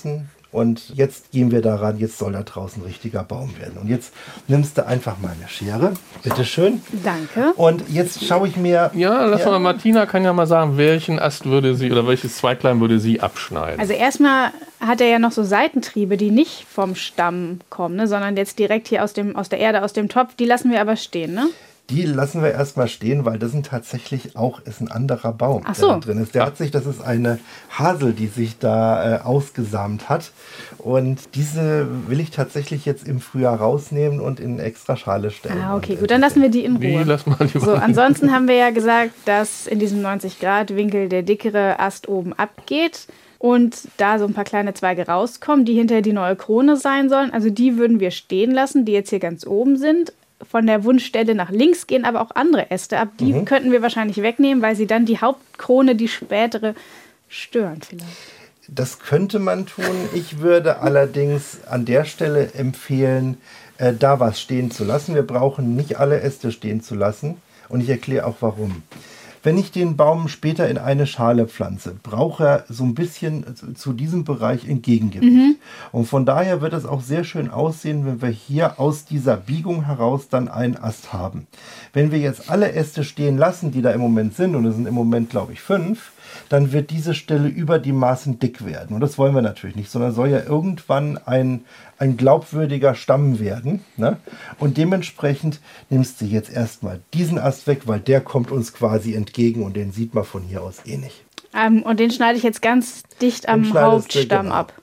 Und jetzt gehen wir daran, jetzt soll da draußen ein richtiger Baum werden. Und jetzt nimmst du einfach mal eine Schere. Bitteschön. Danke. Und jetzt schaue ich mir... Ja, lass ja. mal, Martina kann ja mal sagen, welchen Ast würde sie oder welches Zweiglein würde sie abschneiden. Also erstmal hat er ja noch so Seitentriebe, die nicht vom Stamm kommen, ne, sondern jetzt direkt hier aus, dem, aus der Erde, aus dem Topf. Die lassen wir aber stehen, ne? Die lassen wir erstmal stehen, weil das sind tatsächlich auch ist ein anderer Baum, Ach so. der da drin ist. Der hat sich, das ist eine Hasel, die sich da äh, ausgesamt hat. Und diese will ich tatsächlich jetzt im Frühjahr rausnehmen und in eine extra Schale stellen. Ah, okay, und, gut, dann lassen wir die in Die Ruhe. lass mal lieber. So, ansonsten haben wir ja gesagt, dass in diesem neunzig Grad Winkel der dickere Ast oben abgeht und da so ein paar kleine Zweige rauskommen, die hinterher die neue Krone sein sollen. Also die würden wir stehen lassen, die jetzt hier ganz oben sind. Von der Wundstelle nach links gehen aber auch andere Äste ab. Die mhm. könnten wir wahrscheinlich wegnehmen, weil sie dann die Hauptkrone, die spätere, stören vielleicht. Das könnte man tun. Ich würde allerdings an der Stelle empfehlen, äh, da was stehen zu lassen. Wir brauchen nicht alle Äste stehen zu lassen. Und ich erkläre auch warum. Wenn ich den Baum später in eine Schale pflanze, braucht er so ein bisschen zu diesem Bereich Entgegengewicht. Mhm. Und von daher wird es auch sehr schön aussehen, wenn wir hier aus dieser Biegung heraus dann einen Ast haben. Wenn wir jetzt alle Äste stehen lassen, die da im Moment sind, und es sind im Moment, glaube ich, fünf, dann wird diese Stelle über die Maßen dick werden. Und das wollen wir natürlich nicht, sondern soll ja irgendwann ein, ein glaubwürdiger Stamm werden. Ne? Und dementsprechend nimmst du jetzt erstmal diesen Ast weg, weil der kommt uns quasi entgegen und den sieht man von hier aus eh nicht. Ähm, und den schneide ich jetzt ganz dicht am Hauptstamm genau. ab.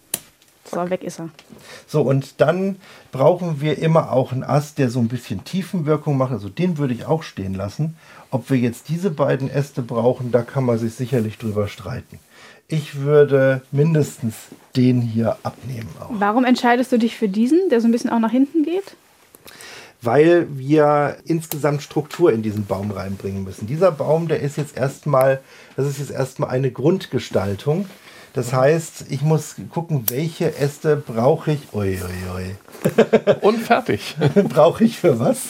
So, weg ist er. So, und dann brauchen wir immer auch einen Ast, der so ein bisschen Tiefenwirkung macht. Also den würde ich auch stehen lassen. Ob wir jetzt diese beiden Äste brauchen, da kann man sich sicherlich drüber streiten. Ich würde mindestens den hier abnehmen auch. Warum entscheidest du dich für diesen, der so ein bisschen auch nach hinten geht? Weil wir insgesamt Struktur in diesen Baum reinbringen müssen. Dieser Baum, der ist jetzt erstmal, das ist jetzt erstmal eine Grundgestaltung. Das heißt, ich muss gucken, welche Äste brauche ich. Ui, ui, ui. Und fertig. Brauche ich für was?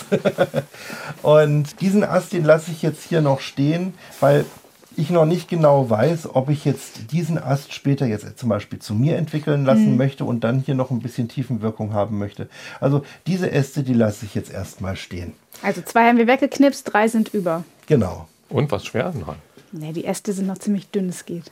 Und diesen Ast, den lasse ich jetzt hier noch stehen, weil ich noch nicht genau weiß, ob ich jetzt diesen Ast später jetzt zum Beispiel zu mir entwickeln lassen mhm. möchte und dann hier noch ein bisschen Tiefenwirkung haben möchte. Also diese Äste, die lasse ich jetzt erstmal stehen. Also zwei haben wir weggeknipst, drei sind über. Genau. Und was schwer dran? Nee, die Äste sind noch ziemlich dünn, es geht.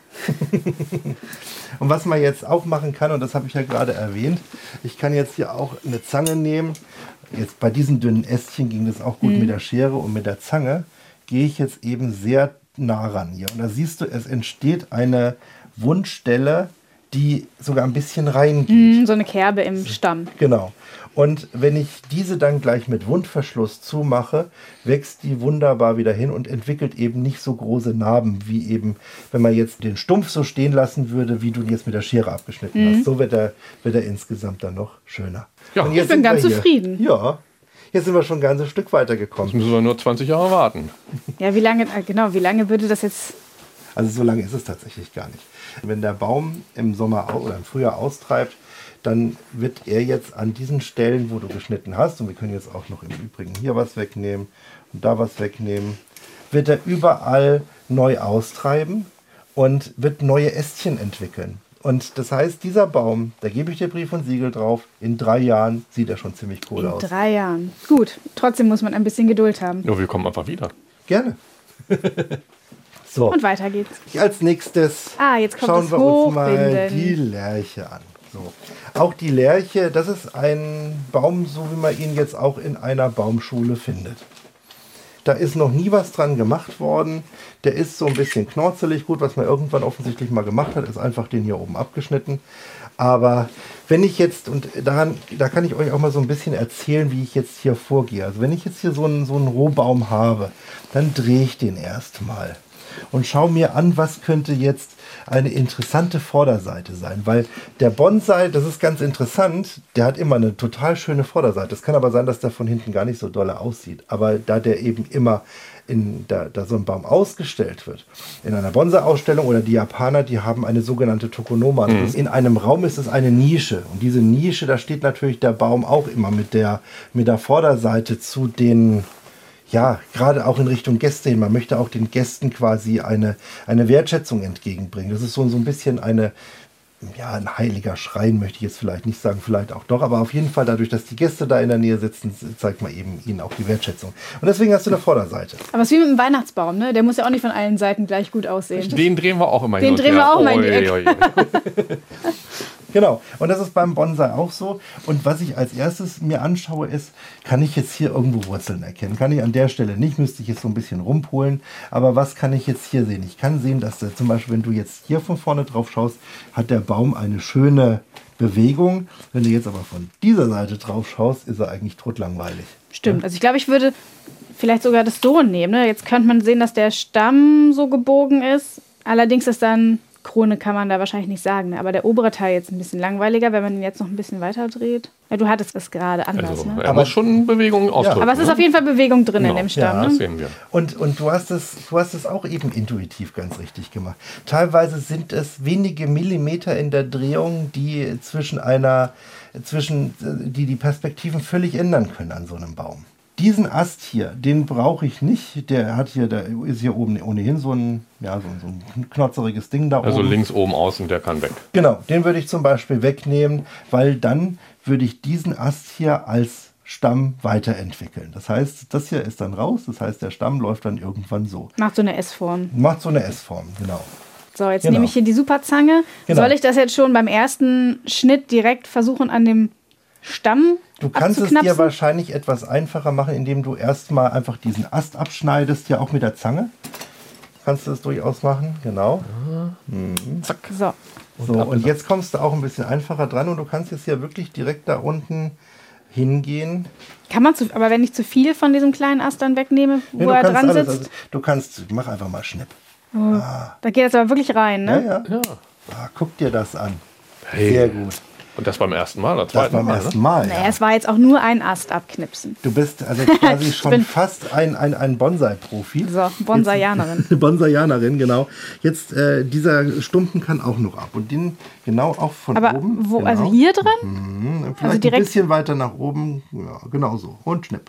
Und was man jetzt auch machen kann, und das habe ich ja gerade erwähnt, ich kann jetzt hier auch eine Zange nehmen. Jetzt bei diesen dünnen Ästchen ging das auch gut mhm. mit der Schere und mit der Zange gehe ich jetzt eben sehr nah ran hier. Und da siehst du, es entsteht eine Wundstelle, die sogar ein bisschen reingeht. Mhm, so eine Kerbe im Stamm. Genau. Und wenn ich diese dann gleich mit Wundverschluss zumache, wächst die wunderbar wieder hin und entwickelt eben nicht so große Narben, wie eben, wenn man jetzt den Stumpf so stehen lassen würde, wie du ihn jetzt mit der Schere abgeschnitten mhm. hast. So wird er, wird er insgesamt dann noch schöner. Ja, und jetzt ich bin ganz zufrieden. Ja, jetzt sind wir schon ein ganzes Stück weitergekommen. Jetzt müssen wir nur zwanzig Jahre warten. Ja, wie lange, genau, wie lange würde das jetzt... Also so lange ist es tatsächlich gar nicht. Wenn der Baum im Sommer oder im Frühjahr austreibt, dann wird er jetzt an diesen Stellen, wo du geschnitten hast, und wir können jetzt auch noch im Übrigen hier was wegnehmen und da was wegnehmen, wird er überall neu austreiben und wird neue Ästchen entwickeln. Und das heißt, dieser Baum, da gebe ich dir Brief und Siegel drauf, in drei Jahren sieht er schon ziemlich cool in aus. In drei Jahren. Gut, trotzdem muss man ein bisschen Geduld haben. Nur wir kommen einfach wieder. Gerne. So. Und weiter geht's. Als nächstes ah, jetzt kommt schauen das wir uns mal Hochbinden. die Lärche an. So. Auch die Lärche, das ist ein Baum, so wie man ihn jetzt auch in einer Baumschule findet. Da ist noch nie was dran gemacht worden. Der ist so ein bisschen knorzelig. Gut, was man irgendwann offensichtlich mal gemacht hat, ist einfach den hier oben abgeschnitten. Aber wenn ich jetzt, und daran, da kann ich euch auch mal so ein bisschen erzählen, wie ich jetzt hier vorgehe. Also wenn ich jetzt hier so einen, so einen Rohbaum habe, dann drehe ich den erstmal und schaue mir an, was könnte jetzt eine interessante Vorderseite sein. Weil der Bonsai, das ist ganz interessant, der hat immer eine total schöne Vorderseite. Es kann aber sein, dass der von hinten gar nicht so dolle aussieht. Aber da der eben immer in, da, da so ein Baum ausgestellt wird, in einer Bonsai-Ausstellung, oder die Japaner, die haben eine sogenannte Tokonoma. Mhm. In einem Raum ist es eine Nische. Und diese Nische, da steht natürlich der Baum auch immer mit der, mit der Vorderseite zu den... Ja, gerade auch in Richtung Gäste hin. Man möchte auch den Gästen quasi eine, eine Wertschätzung entgegenbringen. Das ist so, so ein bisschen eine, ja, ein heiliger Schrein möchte ich jetzt vielleicht nicht sagen, vielleicht auch doch, aber auf jeden Fall dadurch, dass die Gäste da in der Nähe sitzen, zeigt man eben ihnen auch die Wertschätzung. Und deswegen hast du eine Vorderseite. Aber es ist wie mit dem Weihnachtsbaum, ne? Der muss ja auch nicht von allen Seiten gleich gut aussehen. Den drehen wir auch immer Den hin und drehen wir her. auch mal in die Oi, Ecke. oi, oi. Genau, und das ist beim Bonsai auch so. Und was ich als erstes mir anschaue, ist, kann ich jetzt hier irgendwo Wurzeln erkennen? Kann ich an der Stelle nicht, müsste ich jetzt so ein bisschen rumpolen. Aber was kann ich jetzt hier sehen? Ich kann sehen, dass der, zum Beispiel, wenn du jetzt hier von vorne drauf schaust, hat der Baum eine schöne Bewegung. Wenn du jetzt aber von dieser Seite drauf schaust, ist er eigentlich totlangweilig. Stimmt, also ich glaube, ich würde vielleicht sogar das so nehmen. Ne? Jetzt könnte man sehen, dass der Stamm so gebogen ist. Allerdings ist dann... Krone kann man da wahrscheinlich nicht sagen, ne? Aber der obere Teil jetzt ein bisschen langweiliger, wenn man ihn jetzt noch ein bisschen weiter dreht. Ja, du hattest es gerade anders, Also, ne? er Aber- muss schon Bewegungen ausdrücken. Aber es ist ne? auf jeden Fall Bewegung drin Genau. in dem Stamm, Ja, Das ne? sehen wir. Und, und du hast es, du hast es auch eben intuitiv ganz richtig gemacht. Teilweise sind es wenige Millimeter in der Drehung, die zwischen einer, zwischen, die die Perspektiven völlig ändern können an so einem Baum. Diesen Ast hier, den brauche ich nicht. Der hat hier, der ist hier oben ohnehin so ein, ja, so, so ein knotzeriges Ding da Also oben. links oben außen, der kann weg. Genau, den würde ich zum Beispiel wegnehmen, weil dann würde ich diesen Ast hier als Stamm weiterentwickeln. Das heißt, das hier ist dann raus, das heißt, der Stamm läuft dann irgendwann so. Macht so eine S-Form. Macht so eine S-Form, genau. So, jetzt Genau. nehme ich hier die Superzange. Genau. Soll ich das jetzt schon beim ersten Schnitt direkt versuchen, an dem Stamm Du kannst es abzuknapsen? dir wahrscheinlich etwas einfacher machen, indem du erstmal einfach diesen Ast abschneidest, ja auch mit der Zange. Kannst du das durchaus machen, genau. Zack. So, So, und jetzt kommst du auch ein bisschen einfacher dran und du kannst jetzt hier wirklich direkt da unten hingehen. kann man zu, aber wenn ich zu viel von diesem kleinen Ast dann wegnehme, wo Nee, du er kannst dran alles, sitzt, also, du kannst, mach einfach mal Schnipp. da geht das aber wirklich rein, Ja, ne? ja. Ja. Ah, guck dir das an. Hey. Sehr gut. Und das beim ersten Mal oder Das zweiten beim Mal? ersten Ne? Mal. Naja, Ja. es war jetzt auch nur ein Ast abknipsen. Du bist also quasi Ich schon bin- fast ein, ein, ein Bonsai-Profi. So, Bonsaianerin. Jetzt- Bonsaianerin, genau. Jetzt, äh, dieser Stumpen kann auch noch ab. Und den genau auch von Aber oben. wo, genau. also hier drin? Hm, Vielleicht also direkt- ein bisschen weiter nach oben. Ja, genau so. Und Schnipp.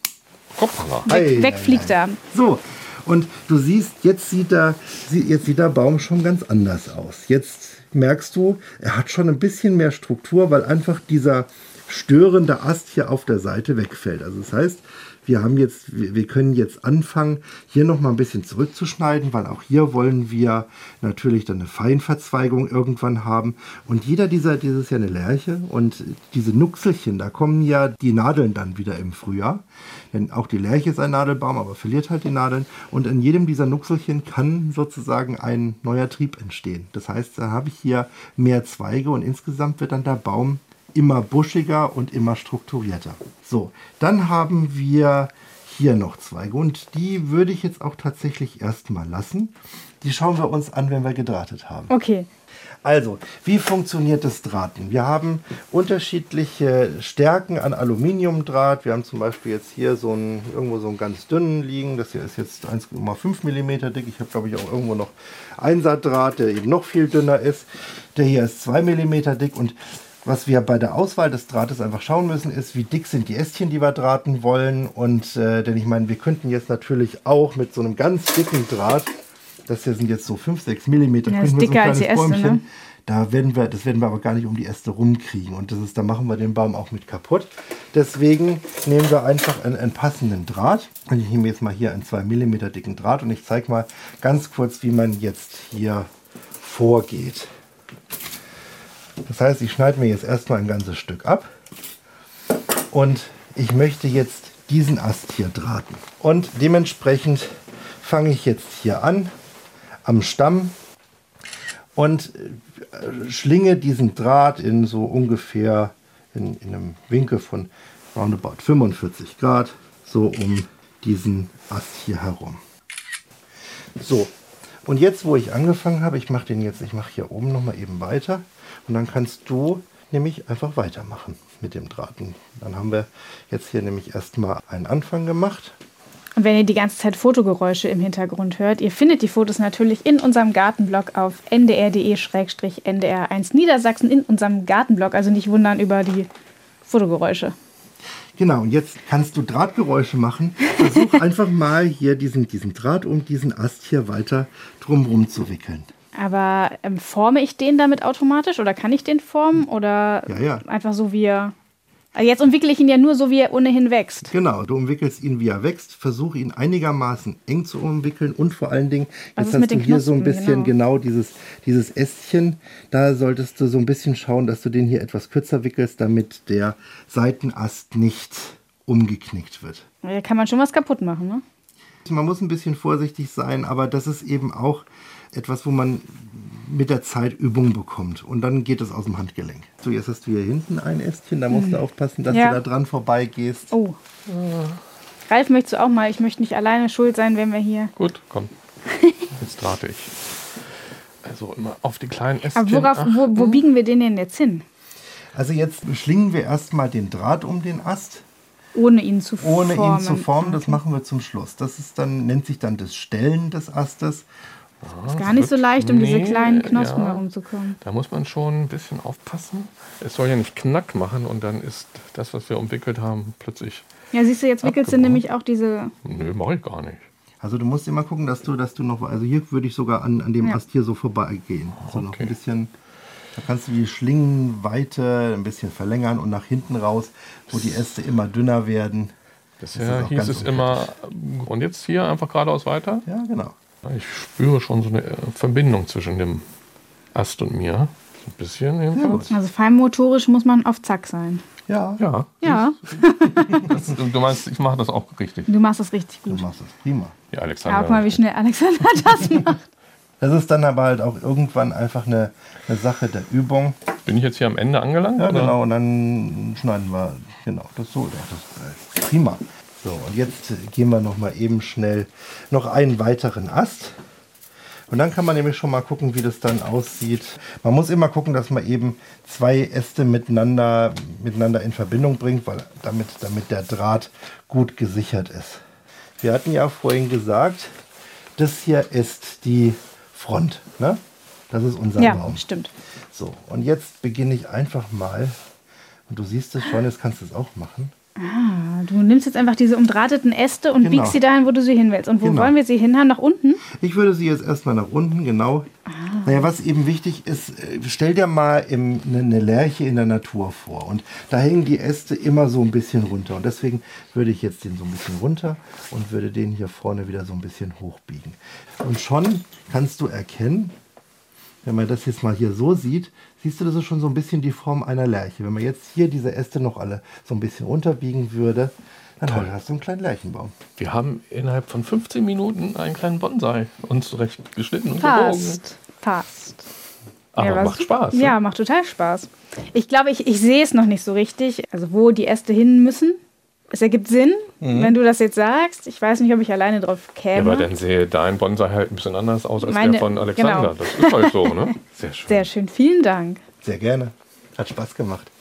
Hoppala. Ei, Weg, weg ei, fliegt ei. er. So, und du siehst, jetzt sieht, der, sie- jetzt sieht der Baum schon ganz anders aus. Jetzt merkst du, er hat schon ein bisschen mehr Struktur, weil einfach dieser störende Ast hier auf der Seite wegfällt. Also das heißt, wir haben jetzt, wir wir können jetzt anfangen, hier noch mal ein bisschen zurückzuschneiden, weil auch hier wollen wir natürlich dann eine Feinverzweigung irgendwann haben. Und jeder dieser, dieses ist ja eine Lerche und diese Nuxelchen, da kommen ja die Nadeln dann wieder im Frühjahr. Denn auch die Lerche ist ein Nadelbaum, aber verliert halt die Nadeln. Und in jedem dieser Nuxelchen kann sozusagen ein neuer Trieb entstehen. Das heißt, da habe ich hier mehr Zweige und insgesamt wird dann der Baum immer buschiger und immer strukturierter. So, dann haben wir hier noch Zweige und die würde ich jetzt auch tatsächlich erstmal lassen. Die schauen wir uns an, wenn wir gedrahtet haben. Okay. Also, wie funktioniert das Drahten? Wir haben unterschiedliche Stärken an Aluminiumdraht. Wir haben zum Beispiel jetzt hier so einen, irgendwo so einen ganz dünnen liegen. Das hier ist jetzt eins Komma fünf Millimeter dick. Ich habe, glaube ich, auch irgendwo noch Einsaatdraht, der eben noch viel dünner ist. Der hier ist zwei Millimeter dick. Und was wir bei der Auswahl des Drahtes einfach schauen müssen, ist, wie dick sind die Ästchen, die wir drahten wollen. Und äh, denn ich meine, wir könnten jetzt natürlich auch mit so einem ganz dicken Draht, das hier sind jetzt so fünf, sechs Millimeter, Ja, ist könnten wir so dicker ein als die kleines Äste, ne? Bäumchen, da werden wir, das werden wir aber gar nicht um die Äste rumkriegen. Und das ist, da machen wir den Baum auch mit kaputt. Deswegen nehmen wir einfach einen, einen passenden Draht. Und ich nehme jetzt mal hier einen zwei Millimeter dicken Draht und ich zeige mal ganz kurz, wie man jetzt hier vorgeht. Das heißt, ich schneide mir jetzt erstmal ein ganzes Stück ab und ich möchte jetzt diesen Ast hier drahten. Und dementsprechend fange ich jetzt hier an am Stamm und äh, schlinge diesen Draht in so ungefähr in, in einem Winkel von roundabout fünfundvierzig Grad so um diesen Ast hier herum. So, und jetzt, wo ich angefangen habe, ich mache den jetzt, ich mache hier oben noch mal eben weiter und dann kannst du nämlich einfach weitermachen mit dem Drahten. Dann haben wir jetzt hier nämlich erstmal einen Anfang gemacht. Und wenn ihr die ganze Zeit Fotogeräusche im Hintergrund hört, ihr findet die Fotos natürlich in unserem Gartenblog auf n d r punkt d e slash n d r eins Niedersachsen in unserem Gartenblog. Also nicht wundern über die Fotogeräusche. Genau, und jetzt kannst du Drahtgeräusche machen. Versuch einfach mal hier diesen, diesen Draht um diesen Ast hier weiter drumherum zu wickeln. Aber ähm, forme ich den damit automatisch oder kann ich den formen oder Ja, ja. einfach so wie er... Also jetzt umwickle ich ihn ja nur so, wie er ohnehin wächst. Genau, du umwickelst ihn, wie er wächst, versuche ihn einigermaßen eng zu umwickeln und vor allen Dingen, Was jetzt ist mit hast du den hier so ein Knospen? bisschen Genau. genau, dieses, dieses Ästchen, da solltest du so ein bisschen schauen, dass du den hier etwas kürzer wickelst, damit der Seitenast nicht umgeknickt wird. Da kann man schon was kaputt machen, ne? Man muss ein bisschen vorsichtig sein, aber das ist eben auch etwas, wo man mit der Zeit Übung bekommt. Und dann geht es aus dem Handgelenk. So, jetzt hast du hier hinten ein Ästchen, da musst du aufpassen, dass Ja. du da dran vorbeigehst. Oh. Ralf, möchtest du auch mal? Ich möchte nicht alleine schuld sein, wenn wir hier... Gut, komm. Jetzt drahte ich. Also immer auf die kleinen Ästchen. Aber worauf, wo, wo biegen wir den denn jetzt hin? Also jetzt schlingen wir erstmal den Draht um den Ast, Ohne ihn zu ohne formen. ihn zu formen. Das Okay. machen wir zum Schluss. Das ist dann, nennt sich dann das Stellen des Astes. Ist gar nicht so leicht, um diese Nee, kleinen Knospen ja. herumzukommen. Da muss man schon ein bisschen aufpassen. Es soll ja nicht Knack machen und dann ist das, was wir umwickelt haben, plötzlich... Ja, siehst du, jetzt wickelst du Abgebaut. nämlich auch diese... Nö, mache ich gar nicht. Also du musst immer gucken, dass du, dass du noch, also hier würde ich sogar an, an dem Ja. Ast hier so vorbeigehen. So noch Okay. ein bisschen, da kannst du die Schlingenweite ein bisschen verlängern und nach hinten raus, wo die Äste immer dünner werden. Bisher auch hieß ganz es immer, und jetzt hier einfach geradeaus weiter. Ja, genau. Ich spüre schon so eine äh, Verbindung zwischen dem Ast und mir. So ein bisschen jedenfalls. Also feinmotorisch muss man auf Zack sein. Ja, Ja, Ja, das, du meinst, ich mache das auch richtig. du machst das richtig du gut. machst das prima. Ja, Ja, Alexander. guck mal, wie schnell Alexander das macht. Das ist dann aber halt auch irgendwann einfach eine, eine Sache der Übung. Bin ich jetzt hier am Ende angelangt? Ja, oder? genau, und dann schneiden wir, genau, das so, das ist prima. So, und jetzt gehen wir noch mal eben schnell noch einen weiteren Ast. Und dann kann man nämlich schon mal gucken, wie das dann aussieht. Man muss immer gucken, dass man eben zwei Äste miteinander, miteinander in Verbindung bringt, weil damit, damit der Draht gut gesichert ist. Wir hatten ja vorhin gesagt, das hier ist die Front, ne? Das ist unser Ja, Baum. stimmt. So, und jetzt beginne ich einfach mal, und du siehst es schon, jetzt kannst du es auch machen. Ah, du nimmst jetzt einfach diese umdrahteten Äste und Genau. biegst sie dahin, wo du sie hin willst. Und wo Genau. wollen wir sie hinhaben? Nach unten? Ich würde sie jetzt erstmal nach unten, genau. Naja, was eben wichtig ist, äh, stell dir mal im, eine, eine Lerche in der Natur vor. Und da hängen die Äste immer so ein bisschen runter. Und deswegen würde ich jetzt den so ein bisschen runter und würde den hier vorne wieder so ein bisschen hochbiegen. Und schon kannst du erkennen, wenn man das jetzt mal hier so sieht, siehst du, das ist schon so ein bisschen die Form einer Lerche. Wenn man jetzt hier diese Äste noch alle so ein bisschen runterbiegen würde, dann Toll. hast du einen kleinen Lärchenbaum. Wir haben innerhalb von fünfzehn Minuten einen kleinen Bonsai uns zurecht geschnitten und gebogen. Passt. Passt. Aber Ja, was- macht Spaß. ne? Ja, macht total Spaß. Ich glaube, ich, ich sehe es noch nicht so richtig, also wo die Äste hin müssen. Es ergibt Sinn, wenn du das jetzt sagst. Ich weiß nicht, ob ich alleine drauf Ja, käme. aber dann sehe dein Bonsai halt ein bisschen anders aus als Meine- der von Alexander. genau. Das ist halt so, ne? Sehr schön. Sehr schön, vielen Dank. Sehr gerne. Hat Spaß gemacht.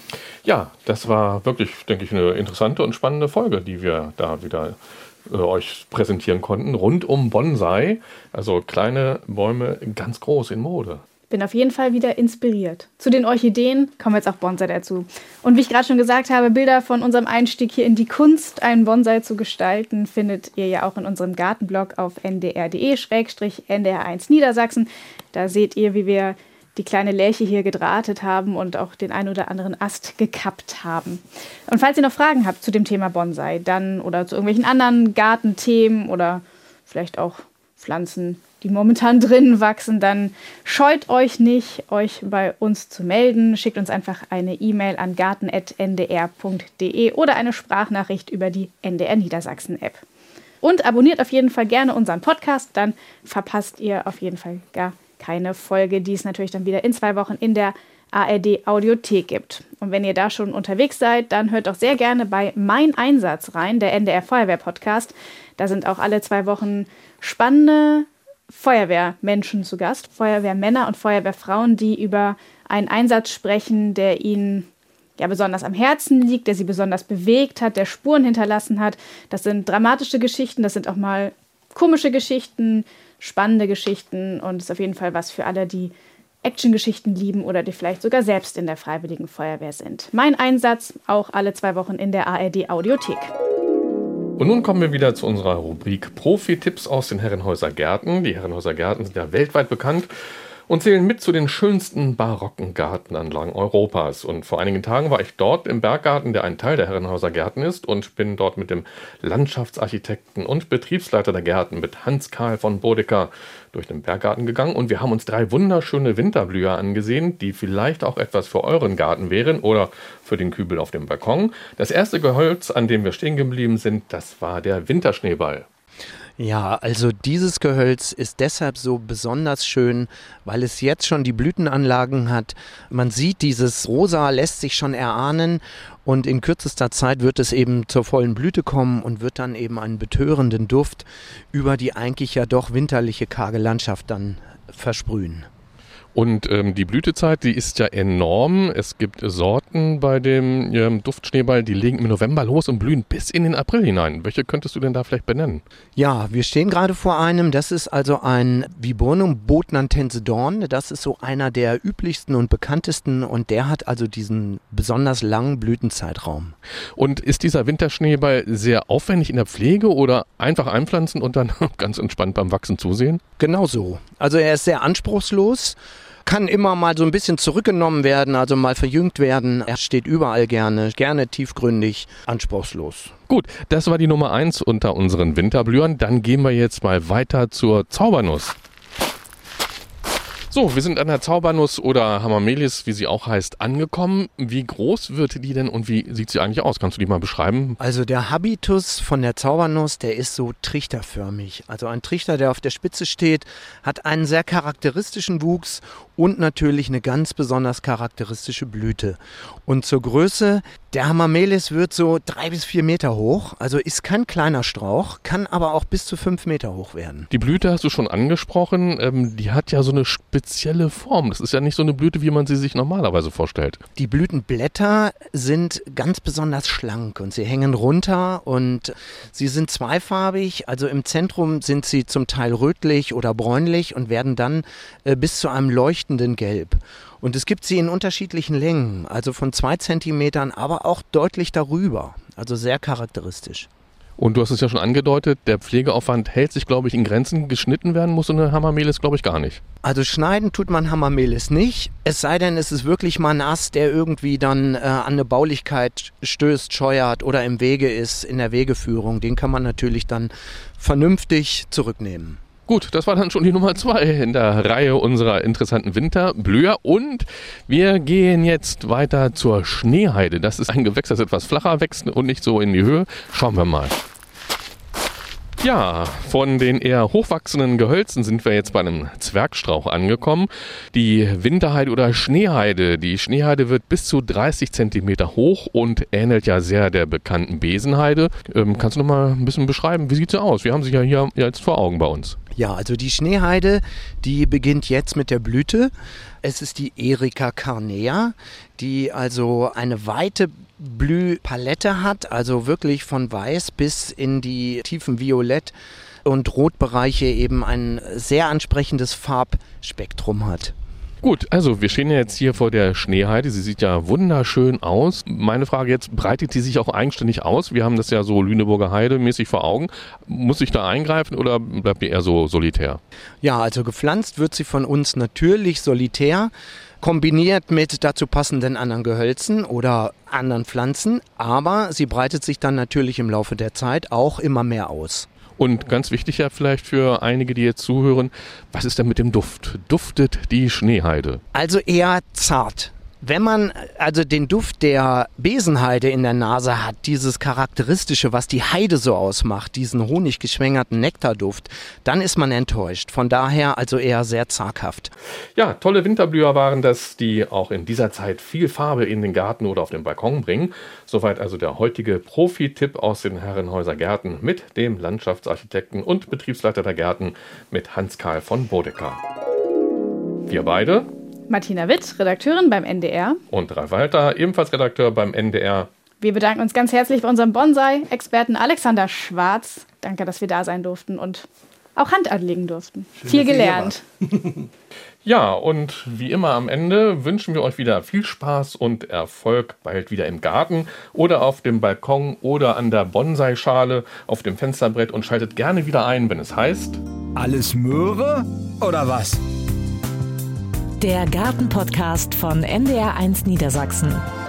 Ja, das war wirklich, denke ich, eine interessante und spannende Folge, die wir da wieder äh, euch präsentieren konnten. Rund um Bonsai, also kleine Bäume ganz groß in Mode. Bin auf jeden Fall wieder inspiriert. Zu den Orchideen kommen jetzt auch Bonsai dazu. Und wie ich gerade schon gesagt habe, Bilder von unserem Einstieg hier in die Kunst, einen Bonsai zu gestalten, findet ihr ja auch in unserem Gartenblog auf n d r punkt d e slash n d r eins Niedersachsen. Da seht ihr, wie wir die kleine Lärche hier gedrahtet haben und auch den ein oder anderen Ast gekappt haben. Und falls ihr noch Fragen habt zu dem Thema Bonsai, dann oder zu irgendwelchen anderen Gartenthemen oder vielleicht auch Pflanzen, die momentan drinnen wachsen, dann scheut euch nicht, euch bei uns zu melden. Schickt uns einfach eine E-Mail an garten at n d r punkt d e oder eine Sprachnachricht über die N D R Niedersachsen App. Und abonniert auf jeden Fall gerne unseren Podcast, dann verpasst ihr auf jeden Fall gar keine Folge, die es natürlich dann wieder in zwei Wochen in der A R D Audiothek gibt. Und wenn ihr da schon unterwegs seid, dann hört doch sehr gerne bei Mein Einsatz rein, der N D R Feuerwehr-Podcast. Da sind auch alle zwei Wochen spannende Feuerwehrmenschen zu Gast, Feuerwehrmänner und Feuerwehrfrauen, die über einen Einsatz sprechen, der ihnen ja besonders am Herzen liegt, der sie besonders bewegt hat, der Spuren hinterlassen hat. Das sind dramatische Geschichten, das sind auch mal komische Geschichten, spannende Geschichten und ist auf jeden Fall was für alle, die Actiongeschichten lieben oder die vielleicht sogar selbst in der Freiwilligen Feuerwehr sind. Mein Einsatz auch alle zwei Wochen in der A R D Audiothek. Und nun kommen wir wieder zu unserer Rubrik Profi-Tipps aus den Herrenhäuser Gärten. Die Herrenhäuser Gärten sind ja weltweit bekannt und zählen mit zu den schönsten barocken Gartenanlagen Europas. Und vor einigen Tagen war ich dort im Berggarten, der ein Teil der Herrenhäuser Gärten ist, und bin dort mit dem Landschaftsarchitekten und Betriebsleiter der Gärten, mit Hans-Karl von Bodecker, durch den Berggarten gegangen. Und wir haben uns drei wunderschöne Winterblüher angesehen, die vielleicht auch etwas für euren Garten wären oder für den Kübel auf dem Balkon. Das erste Gehölz, an dem wir stehen geblieben sind, das war der Winterschneeball. Ja, also dieses Gehölz ist deshalb so besonders schön, weil es jetzt schon die Blütenanlagen hat. Man sieht, dieses Rosa lässt sich schon erahnen und in kürzester Zeit wird es eben zur vollen Blüte kommen und wird dann eben einen betörenden Duft über die eigentlich ja doch winterliche karge Landschaft dann versprühen. Und ähm, die Blütezeit, die ist ja enorm. Es gibt Sorten bei dem ähm, Duftschneeball, die legen im November los und blühen bis in den April hinein. Welche könntest du denn da vielleicht benennen? Ja, wir stehen gerade vor einem, das ist also ein Viburnum bodnantense Dorn. Das ist so einer der üblichsten und bekanntesten und der hat also diesen besonders langen Blütenzeitraum. Und ist dieser Winterschneeball sehr aufwendig in der Pflege oder einfach einpflanzen und dann ganz entspannt beim Wachsen zusehen? Genau so. Also er ist sehr anspruchslos. Kann immer mal so ein bisschen zurückgenommen werden, also mal verjüngt werden. Er steht überall gerne, gerne tiefgründig, anspruchslos. Gut, das war die Nummer eins unter unseren Winterblühern. Dann gehen wir jetzt mal weiter zur Zaubernuss. So, wir sind an der Zaubernuss oder Hamamelis, wie sie auch heißt, angekommen. Wie groß wird die denn und wie sieht sie eigentlich aus? Kannst du die mal beschreiben? Also der Habitus von der Zaubernuss, der ist so trichterförmig. Also ein Trichter, der auf der Spitze steht, hat einen sehr charakteristischen Wuchs und natürlich eine ganz besonders charakteristische Blüte. Und zur Größe, der Hamamelis wird so drei bis vier Meter hoch, also ist kein kleiner Strauch, kann aber auch bis zu fünf Meter hoch werden. Die Blüte hast du schon angesprochen, ähm, die hat ja so eine spezielle Form. Das ist ja nicht so eine Blüte, wie man sie sich normalerweise vorstellt. Die Blütenblätter sind ganz besonders schlank und sie hängen runter und sie sind zweifarbig, also im Zentrum sind sie zum Teil rötlich oder bräunlich und werden dann äh, bis zu einem leuchtenden Gelb. Und es gibt sie in unterschiedlichen Längen, also von zwei Zentimetern, aber auch deutlich darüber. Also sehr charakteristisch. Und du hast es ja schon angedeutet, der Pflegeaufwand hält sich, glaube ich, in Grenzen. Geschnitten werden muss so eine Hamamelis, glaube ich, gar nicht. Also schneiden tut man Hamamelis nicht, es sei denn, es ist wirklich mal ein Ast, der irgendwie dann äh, an eine Baulichkeit stößt, scheuert oder im Wege ist, in der Wegeführung. Den kann man natürlich dann vernünftig zurücknehmen. Gut, das war dann schon die Nummer zwei in der Reihe unserer interessanten Winterblüher. Und wir gehen jetzt weiter zur Schneeheide. Das ist ein Gewächs, das etwas flacher wächst und nicht so in die Höhe. Schauen wir mal. Ja, von den eher hochwachsenden Gehölzen sind wir jetzt bei einem Zwergstrauch angekommen. Die Winterheide oder Schneeheide. Die Schneeheide wird bis zu dreißig Zentimeter hoch und ähnelt ja sehr der bekannten Besenheide. Ähm, kannst du noch mal ein bisschen beschreiben, wie sieht sie aus? Wir haben sie ja hier jetzt vor Augen bei uns. Ja, also die Schneeheide, die beginnt jetzt mit der Blüte. Es ist die Erica carnea, die also eine weite Blühpalette hat, also wirklich von weiß bis in die tiefen Violett- und Rotbereiche eben ein sehr ansprechendes Farbspektrum hat. Gut, also wir stehen ja jetzt hier vor der Schneeheide. Sie sieht ja wunderschön aus. Meine Frage jetzt, breitet die sich auch eigenständig aus? Wir haben das ja so Lüneburger Heide mäßig vor Augen. Muss ich da eingreifen oder bleibt die eher so solitär? Ja, also gepflanzt wird sie von uns natürlich solitär, kombiniert mit dazu passenden anderen Gehölzen oder anderen Pflanzen. Aber sie breitet sich dann natürlich im Laufe der Zeit auch immer mehr aus. Und ganz wichtig ja vielleicht für einige, die jetzt zuhören, was ist denn mit dem Duft? Duftet die Schneeheide? Also eher zart. Wenn man also den Duft der Besenheide in der Nase hat, dieses Charakteristische, was die Heide so ausmacht, diesen honiggeschwängerten Nektarduft, dann ist man enttäuscht. Von daher also eher sehr zaghaft. Ja, tolle Winterblüher waren das, die auch in dieser Zeit viel Farbe in den Garten oder auf den Balkon bringen. Soweit also der heutige Profi-Tipp aus den Herrenhäuser Gärten mit dem Landschaftsarchitekten und Betriebsleiter der Gärten mit Hans-Karl von Bodecker. Wir beide... Martina Witt, Redakteurin beim N D R. Und Ralf Walter, ebenfalls Redakteur beim N D R. Wir bedanken uns ganz herzlich bei unserem Bonsai-Experten Alexander Schwarz. Danke, dass wir da sein durften und auch Hand anlegen durften. Schön, Viel gelernt. Ja, und wie immer am Ende wünschen wir euch wieder viel Spaß und Erfolg, bald wieder im Garten oder auf dem Balkon oder an der Bonsai-Schale auf dem Fensterbrett und schaltet gerne wieder ein, wenn es heißt: Alles Möhre oder was? Der Garten-Podcast von N D R eins Niedersachsen.